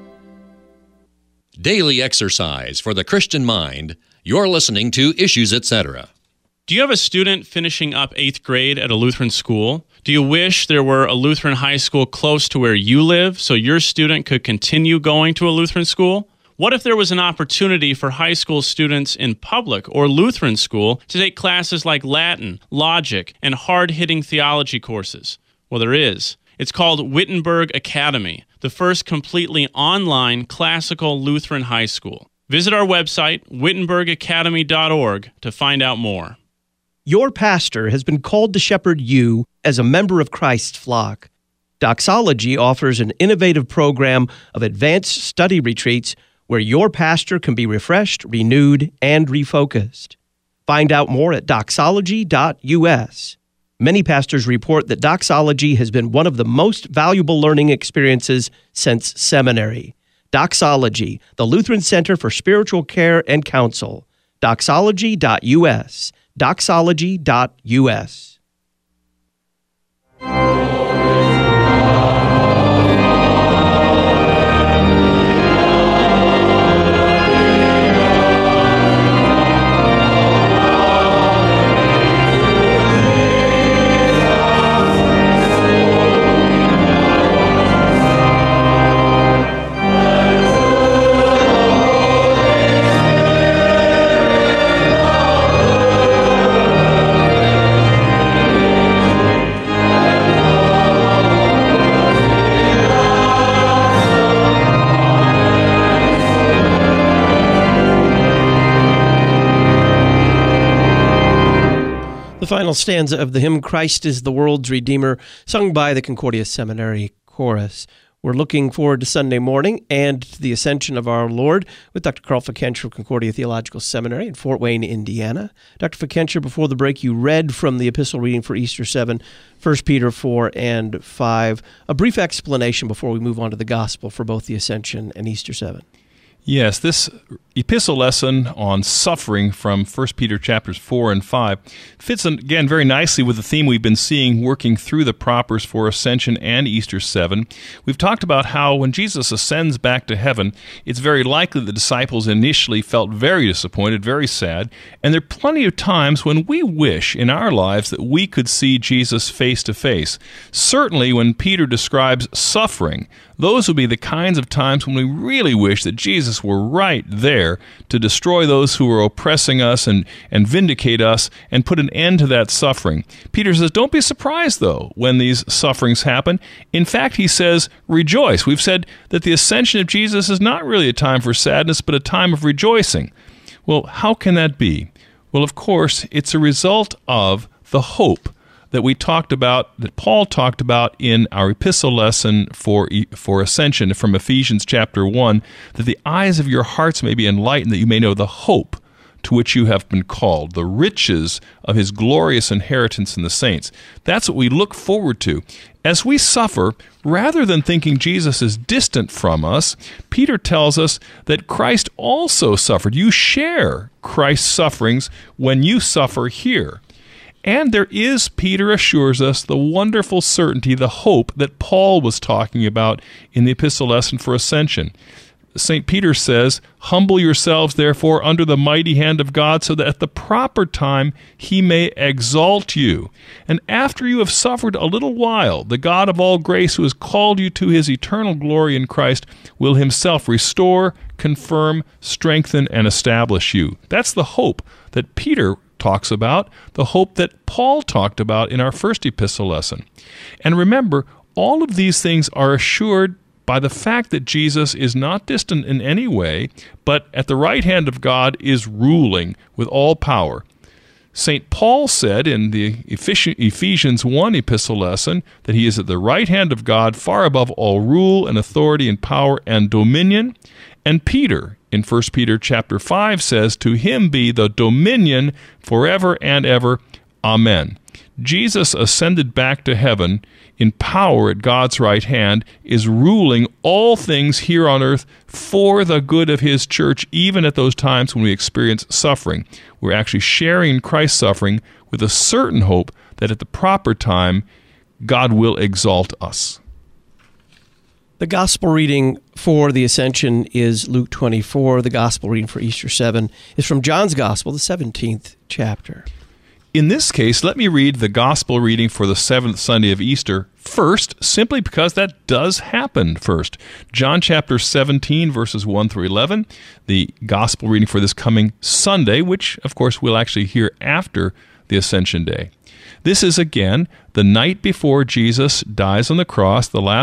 Daily exercise for the Christian mind. You're listening to Issues, Etc. Do you have a student finishing up 8th grade at a Lutheran school? Do you wish there were a Lutheran high school close to where you live so your student could continue going to a Lutheran school? What if there was an opportunity for high school students in public or Lutheran school to take classes like Latin, logic, and hard-hitting theology courses? Well, there is. It's called Wittenberg Academy, the first completely online classical Lutheran high school. Visit our website, wittenbergacademy.org, to find out more. Your pastor has been called to shepherd you as a member of Christ's flock. Doxology offers an innovative program of advanced study retreats where your pastor can be refreshed, renewed, and refocused. Find out more at doxology.us. Many pastors report that doxology has been one of the most valuable learning experiences since seminary. Doxology, the Lutheran Center for Spiritual Care and Counsel. Doxology.us. Doxology.us. The final stanza of the hymn, Christ is the World's Redeemer, sung by the Concordia Seminary Chorus. We're looking forward to Sunday morning and to the Ascension of our Lord with Dr. Carl Fikentscher of Concordia Theological Seminary in Fort Wayne, Indiana. Dr. Fikentscher, before the break, you read from the epistle reading for Easter 7, 1 Peter 4 and 5. A brief explanation before we move on to the Gospel for both the Ascension and Easter 7. Yes, this epistle lesson on suffering from 1 Peter chapters 4 and 5 fits, again, very nicely with the theme we've been seeing working through the propers for Ascension and Easter 7. We've talked about how when Jesus ascends back to heaven, it's very likely the disciples initially felt very disappointed, very sad, and there are plenty of times when we wish in our lives that we could see Jesus face to face. Certainly when Peter describes suffering, those would be the kinds of times when we really wish that Jesus were right there to destroy those who were oppressing us and vindicate us and put an end to that suffering. Peter says, don't be surprised, though, when these sufferings happen. In fact, he says, rejoice. We've said that the ascension of Jesus is not really a time for sadness, but a time of rejoicing. Well, how can that be? Well, of course, it's a result of the hope that we talked about, that Paul talked about in our epistle lesson for Ascension from Ephesians chapter 1, that the eyes of your hearts may be enlightened, that you may know the hope to which you have been called, the riches of his glorious inheritance in the saints. That's what we look forward to. As we suffer, rather than thinking Jesus is distant from us, Peter tells us that Christ also suffered. You share Christ's sufferings when you suffer here. And there is, Peter assures us, the wonderful certainty, the hope that Paul was talking about in the epistle lesson for Ascension. St. Peter says, humble yourselves, therefore, under the mighty hand of God, so that at the proper time he may exalt you. And after you have suffered a little while, the God of all grace, who has called you to his eternal glory in Christ, will himself restore, confirm, strengthen, and establish you. That's the hope that Peter talks about, the hope that Paul talked about in our first epistle lesson. And remember, all of these things are assured by the fact that Jesus is not distant in any way, but at the right hand of God is ruling with all power. St. Paul said in the Ephesians 1 epistle lesson that he is at the right hand of God, far above all rule and authority and power and dominion. And Peter, in 1 Peter chapter 5, says, to him be the dominion forever and ever. Amen. Jesus ascended back to heaven in power at God's right hand, is ruling all things here on earth for the good of his church, even at those times when we experience suffering. We're actually sharing in Christ's suffering with a certain hope that at the proper time, God will exalt us. The Gospel reading for the Ascension is Luke 24. The Gospel reading for Easter 7 is from John's Gospel, the 17th chapter. In this case, let me read the Gospel reading for the 7th Sunday of Easter first, simply because that does happen first. John chapter 17, verses 1 through 11, the Gospel reading for this coming Sunday, which, of course, we'll actually hear after the Ascension Day. This is, again, the night before Jesus dies on the cross, the last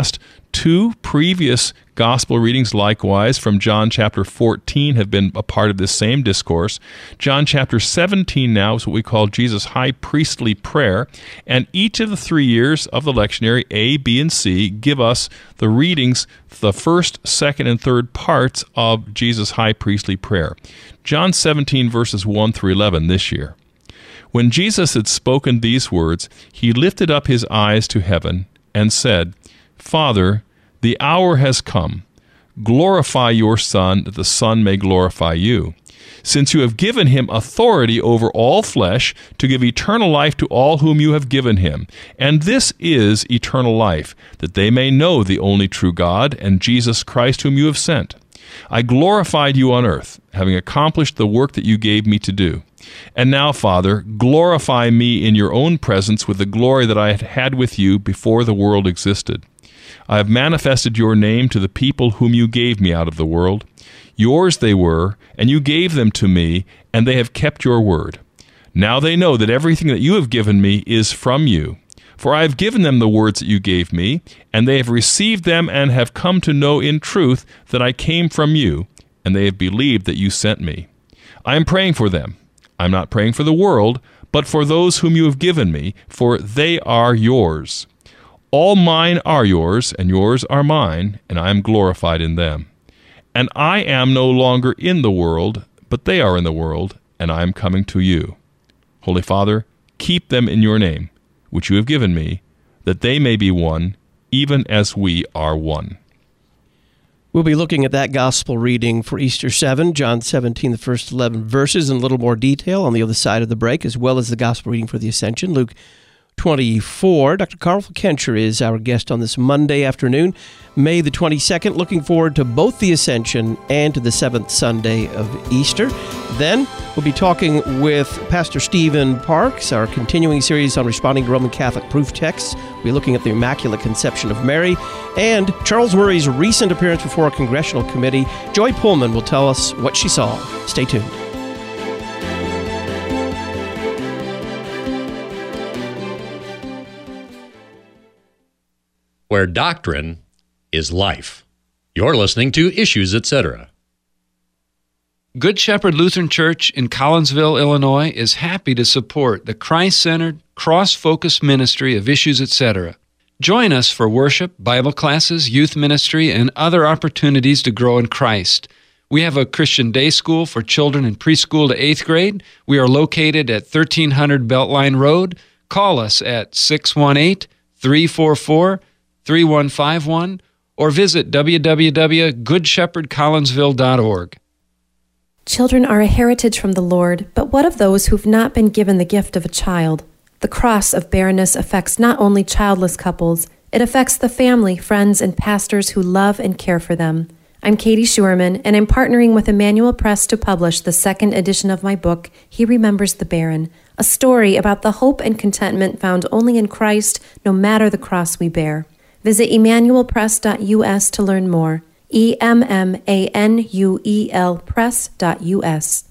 2 previous gospel readings, likewise, from John chapter 14 have been a part of this same discourse. John chapter 17 now is what we call Jesus' high priestly prayer, and each of the 3 years of the lectionary, A, B, and C, give us the readings, the first, second, and third parts of Jesus' high priestly prayer. John 17, verses 1 through 11 this year. When Jesus had spoken these words, he lifted up his eyes to heaven and said, Father, the hour has come. Glorify your Son, that the Son may glorify you. Since you have given him authority over all flesh to give eternal life to all whom you have given him. And this is eternal life, that they may know the only true God and Jesus Christ whom you have sent. I glorified you on earth, having accomplished the work that you gave me to do. And now, Father, glorify me in your own presence with the glory that I had with you before the world existed. I have manifested your name to the people whom you gave me out of the world. Yours they were, and you gave them to me, and they have kept your word. Now they know that everything that you have given me is from you. For I have given them the words that you gave me, and they have received them and have come to know in truth that I came from you, and they have believed that you sent me. I am praying for them. I am not praying for the world, but for those whom you have given me, for they are yours. All mine are yours, and yours are mine, and I am glorified in them. And I am no longer in the world, but they are in the world, and I am coming to you. Holy Father, keep them in your name, which you have given me, that they may be one, even as we are one. We'll be looking at that gospel reading for Easter 7, John 17, the first 11 verses, in a little more detail on the other side of the break, as well as the gospel reading for the Ascension, Luke 24. Dr. Carl Fickenscher is our guest on this Monday afternoon, May the 22nd. Looking forward to both the Ascension and to the 7th Sunday of Easter. Then we'll be talking with Pastor Stephen Parks, our continuing series on responding to Roman Catholic proof texts. We'll be looking at the Immaculate Conception of Mary, and Charles Murray's recent appearance before a congressional committee. Joy Pullman will tell us what she saw. Stay tuned. Where doctrine is life. You're listening to Issues, Etc. Good Shepherd Lutheran Church in Collinsville, Illinois is happy to support the Christ-centered, cross-focused ministry of Issues, Etc. Join us for worship, Bible classes, youth ministry, and other opportunities to grow in Christ. We have a Christian day school for children in preschool to 8th grade. We are located at 1300 Beltline Road. Call us at 618-344-3151 or visit www.goodshepherdcollinsville.org. Children are a heritage from the Lord, but what of those who've not been given the gift of a child? The cross of barrenness affects not only childless couples, it affects the family, friends, and pastors who love and care for them. I'm Katie Schurman, and I'm partnering with Emmanuel Press to publish the second edition of my book, He Remembers the Barren, a story about the hope and contentment found only in Christ, no matter the cross we bear. Visit emmanuelpress.us to learn more. EMMANUEL press.us.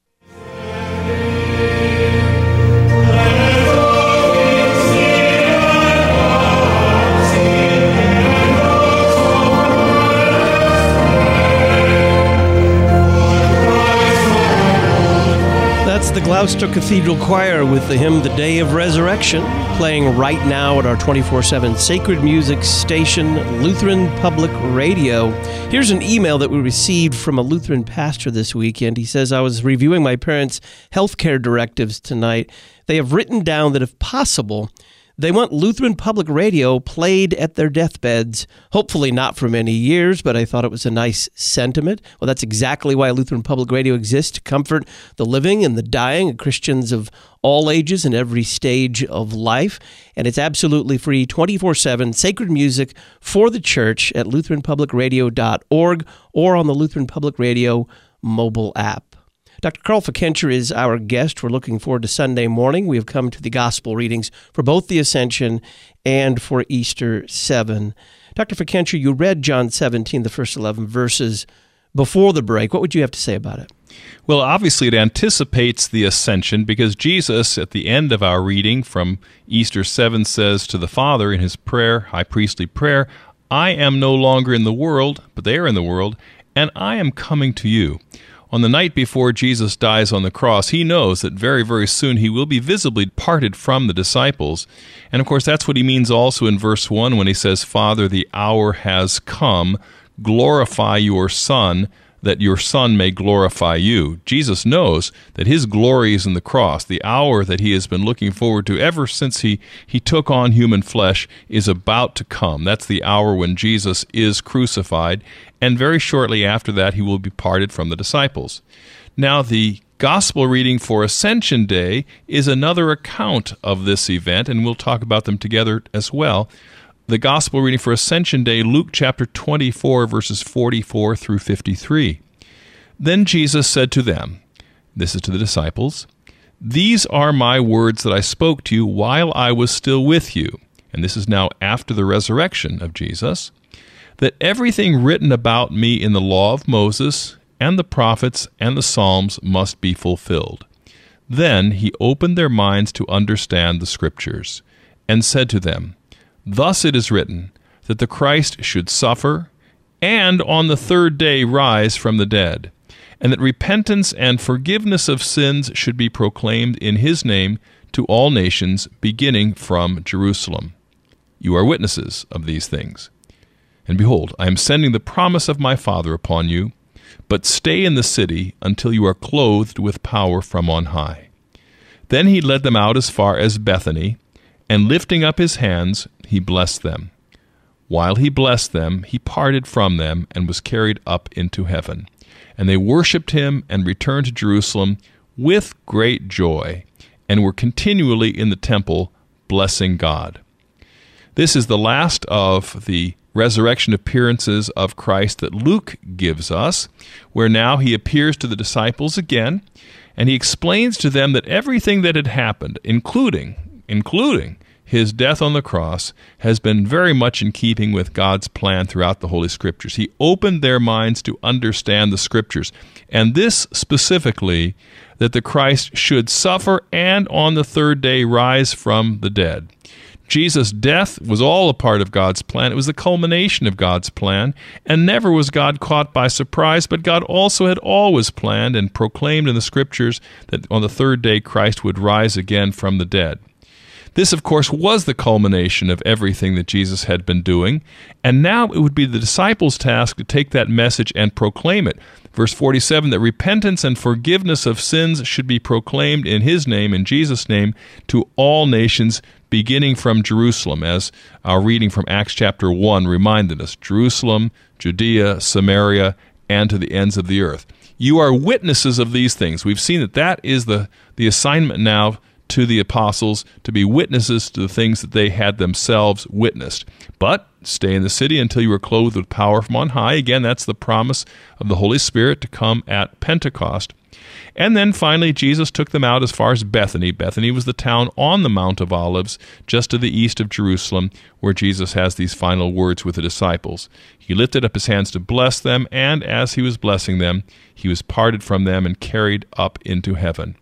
That's the Gloucester Cathedral Choir with the hymn The Day of Resurrection, playing right now at our 24/7 sacred music station, Lutheran Public Radio. Here's an email that we received from a Lutheran pastor this weekend. He says, I was reviewing my parents' healthcare directives tonight. They have written down that if possible, they want Lutheran Public Radio played at their deathbeds. Hopefully not for many years, but I thought it was a nice sentiment. Well, that's exactly why Lutheran Public Radio exists, to comfort the living and the dying of Christians of all ages and every stage of life. And it's absolutely free, 24/7 sacred music for the church at lutheranpublicradio.org or on the Lutheran Public Radio mobile app. Dr. Carl Fickenscher is our guest. We're looking forward to Sunday morning. We have come to the gospel readings for both the Ascension and for Easter 7. Dr. Fickenscher, you read John 17, the first 11 verses before the break. What would you have to say about it? Well, obviously it anticipates the Ascension because Jesus, at the end of our reading from Easter 7, says to the Father in his prayer, high priestly prayer, I am no longer in the world, but they are in the world, and I am coming to you. On the night before Jesus dies on the cross, he knows that very, very soon he will be visibly parted from the disciples. And of course, that's what he means also in verse 1 when he says, Father, the hour has come. Glorify your Son, that your Son may glorify you. Jesus knows that his glory is in the cross. The hour that he has been looking forward to ever since he took on human flesh is about to come. That's the hour when Jesus is crucified, and very shortly after that he will be parted from the disciples. Now, the Gospel reading for Ascension Day is another account of this event, and we'll talk about them together as well. The Gospel reading for Ascension Day, Luke chapter 24, verses 44 through 53. Then Jesus said to them, this is to the disciples, These are my words that I spoke to you while I was still with you. And this is now after the resurrection of Jesus. That everything written about me in the law of Moses and the prophets and the Psalms must be fulfilled. Then he opened their minds to understand the Scriptures, and said to them, Thus it is written, that the Christ should suffer, and on the third day rise from the dead, and that repentance and forgiveness of sins should be proclaimed in his name to all nations, beginning from Jerusalem. You are witnesses of these things. And behold, I am sending the promise of my Father upon you, but stay in the city until you are clothed with power from on high. Then he led them out as far as Bethany, and lifting up his hands, he blessed them. While he blessed them, he parted from them and was carried up into heaven. And they worshipped him and returned to Jerusalem with great joy, and were continually in the temple blessing God. This is the last of the resurrection appearances of Christ that Luke gives us, where now he appears to the disciples again, and he explains to them that everything that had happened, including his death on the cross, has been very much in keeping with God's plan throughout the Holy Scriptures. He opened their minds to understand the Scriptures, and this specifically, that the Christ should suffer and on the third day rise from the dead. Jesus' death was all a part of God's plan. It was the culmination of God's plan, and never was God caught by surprise, but God also had always planned and proclaimed in the Scriptures that on the third day Christ would rise again from the dead. This, of course, was the culmination of everything that Jesus had been doing, and now it would be the disciples' task to take that message and proclaim it. Verse 47, that repentance and forgiveness of sins should be proclaimed in his name, in Jesus' name, to all nations, beginning from Jerusalem, as our reading from Acts chapter 1 reminded us, Jerusalem, Judea, Samaria, and to the ends of the earth. You are witnesses of these things. We've seen that is the assignment now to the apostles, to be witnesses to the things that they had themselves witnessed. But stay in the city until you are clothed with power from on high. Again, that's the promise of the Holy Spirit to come at Pentecost. And then finally, Jesus took them out as far as Bethany. Bethany was the town on the Mount of Olives, just to the east of Jerusalem, where Jesus has these final words with the disciples. He lifted up his hands to bless them, and as he was blessing them, he was parted from them and carried up into heaven.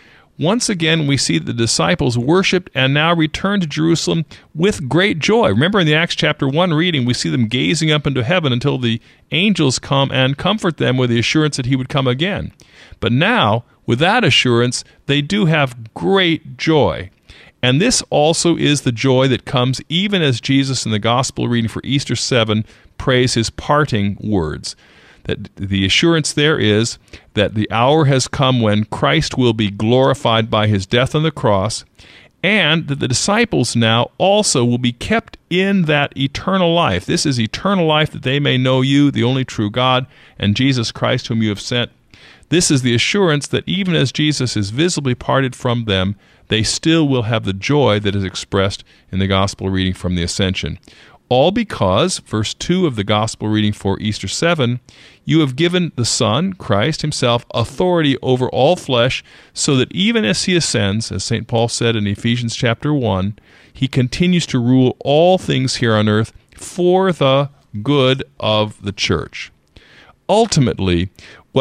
Once again, we see the disciples worshipped and now returned to Jerusalem with great joy. Remember in the Acts chapter 1 reading, we see them gazing up into heaven until the angels come and comfort them with the assurance that he would come again. But now, with that assurance, they do have great joy. And this also is the joy that comes even as Jesus in the Gospel reading for Easter 7 prays his parting words. That the assurance there is that the hour has come when Christ will be glorified by his death on the cross, and that the disciples now also will be kept in that eternal life. This is eternal life, that they may know you, the only true God, and Jesus Christ whom you have sent. This is the assurance that even as Jesus is visibly parted from them, they still will have the joy that is expressed in the Gospel reading from the Ascension. All because, verse 2 of the Gospel reading for Easter 7, you have given the Son, Christ himself, authority over all flesh, so that even as he ascends, as St. Paul said in Ephesians chapter 1, he continues to rule all things here on earth for the good of the church. Ultimately, what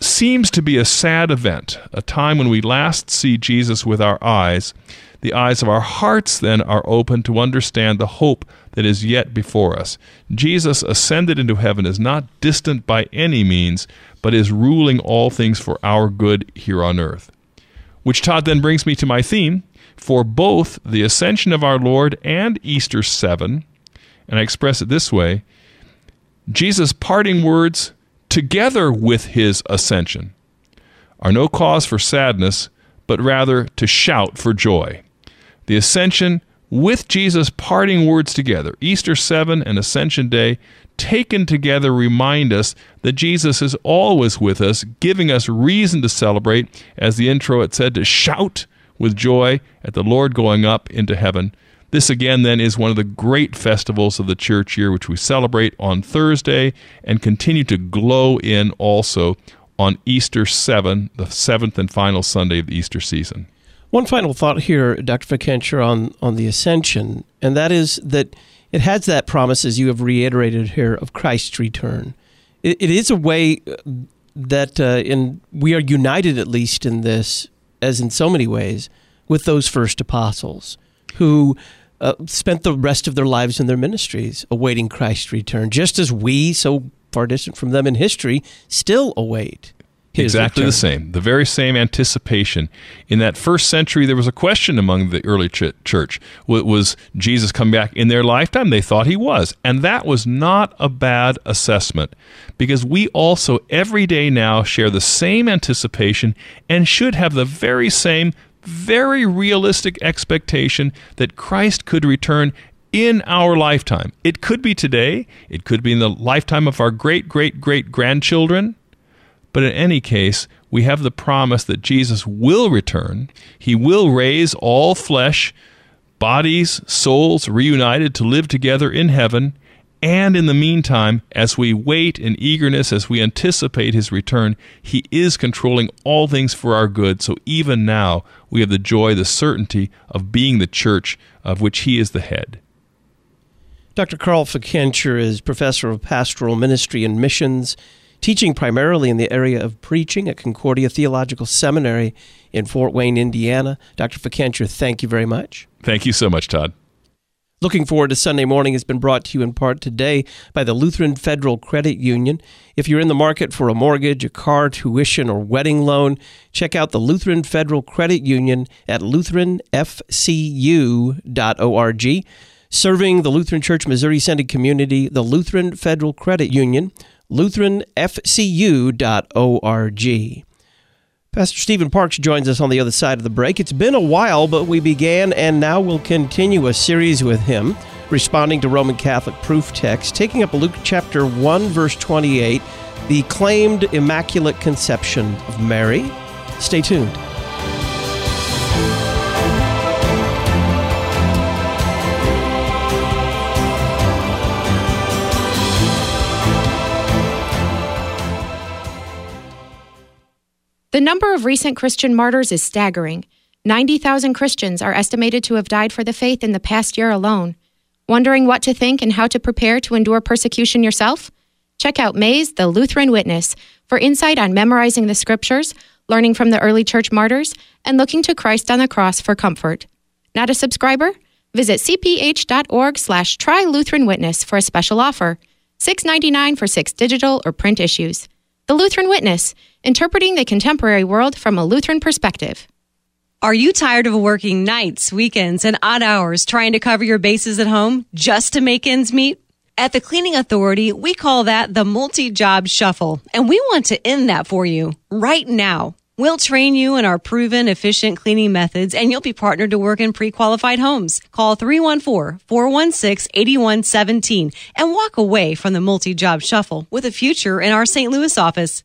seems to be a sad event, a time when we last see Jesus with our eyes. The eyes of our hearts then are open to understand the hope that is yet before us. Jesus ascended into heaven is not distant by any means, but is ruling all things for our good here on earth. Which, Todd, then brings me to my theme for both the ascension of our Lord and Easter 7, and I express it this way: Jesus' parting words together with his ascension are no cause for sadness, but rather to shout for joy. The ascension with Jesus' parting words together, Easter 7 and Ascension Day, taken together, remind us that Jesus is always with us, giving us reason to celebrate, as the intro it said, to shout with joy at the Lord going up into heaven. This again then is one of the great festivals of the church year, which we celebrate on Thursday and continue to glow in also on Easter 7, the seventh and final Sunday of the Easter season. One final thought here, Dr. Fikentscher, on the Ascension, and that is that it has that promise, as you have reiterated here, of Christ's return. It is a way that we are united, at least in this, as in so many ways, with those first apostles who spent the rest of their lives in their ministries awaiting Christ's return, just as we, so far distant from them in history, still await his exactly return. The same, the very same anticipation. In that first century, there was a question among the early church. Was Jesus coming back in their lifetime? They thought he was. And that was not a bad assessment, because we also every day now share the same anticipation and should have the very same, very realistic expectation that Christ could return in our lifetime. It could be today. It could be in the lifetime of our great-great-great-grandchildren. But in any case, we have the promise that Jesus will return. He will raise all flesh, bodies, souls reunited to live together in heaven. And in the meantime, as we wait in eagerness, as we anticipate his return, he is controlling all things for our good. So even now, we have the joy, the certainty of being the church of which he is the head. Dr. Carl Fikentscher is professor of pastoral ministry and missions, teaching primarily in the area of preaching at Concordia Theological Seminary in Fort Wayne, Indiana. Dr. Fikentscher, thank you very much. Thank you so much, Todd. Looking Forward to Sunday Morning has been brought to you in part today by the Lutheran Federal Credit Union. If you're in the market for a mortgage, a car, tuition, or wedding loan, check out the Lutheran Federal Credit Union at lutheranfcu.org. Serving the Lutheran Church Missouri Synod community, the Lutheran Federal Credit Union, lutheranfcu.org. Pastor Stephen Parks joins us on the other side of the break. It's been a while, but we began and now will continue a series with him, responding to Roman Catholic proof text, taking up Luke chapter 1, verse 28, the claimed Immaculate Conception of Mary. Stay tuned. The number of recent Christian martyrs is staggering. 90,000 Christians are estimated to have died for the faith in the past year alone. Wondering what to think and how to prepare to endure persecution yourself? Check out May's The Lutheran Witness for insight on memorizing the scriptures, learning from the early church martyrs, and looking to Christ on the cross for comfort. Not a subscriber? Visit cph.org/try-Lutheran-Witness for a special offer. $6.99 for 6 digital or print issues. The Lutheran Witness, interpreting the contemporary world from a Lutheran perspective. Are you tired of working nights, weekends, and odd hours trying to cover your bases at home just to make ends meet? At the Cleaning Authority, we call that the multi-job shuffle, and we want to end that for you right now. We'll train you in our proven, efficient cleaning methods, and you'll be partnered to work in pre-qualified homes. Call 314-416-8117 and walk away from the multi-job shuffle with a future in our St. Louis office.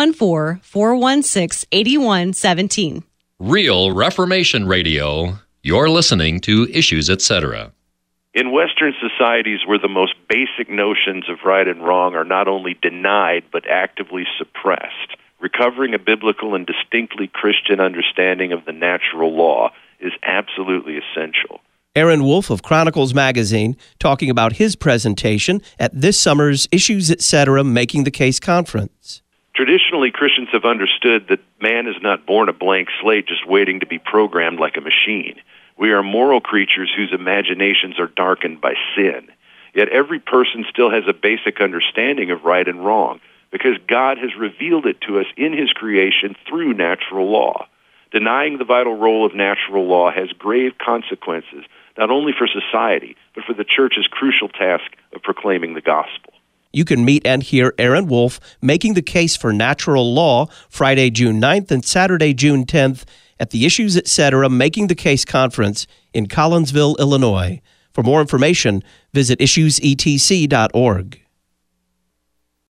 314-416-8117. Real Reformation Radio. You're listening to Issues, Etc. In Western societies where the most basic notions of right and wrong are not only denied but actively suppressed, recovering a biblical and distinctly Christian understanding of the natural law is absolutely essential. Aaron Wolf of Chronicles Magazine talking about his presentation at this summer's Issues Etc. Making the Case Conference. Traditionally, Christians have understood that man is not born a blank slate just waiting to be programmed like a machine. We are moral creatures whose imaginations are darkened by sin. Yet every person still has a basic understanding of right and wrong because God has revealed it to us in His creation through natural law. Denying the vital role of natural law has grave consequences, not only for society, but for the church's crucial task of proclaiming the gospel. You can meet and hear Aaron Wolf making the case for natural law Friday, June 9th and Saturday, June 10th at the Issues Etc. Making the Case Conference in Collinsville, Illinois. For more information, visit issuesetc.org.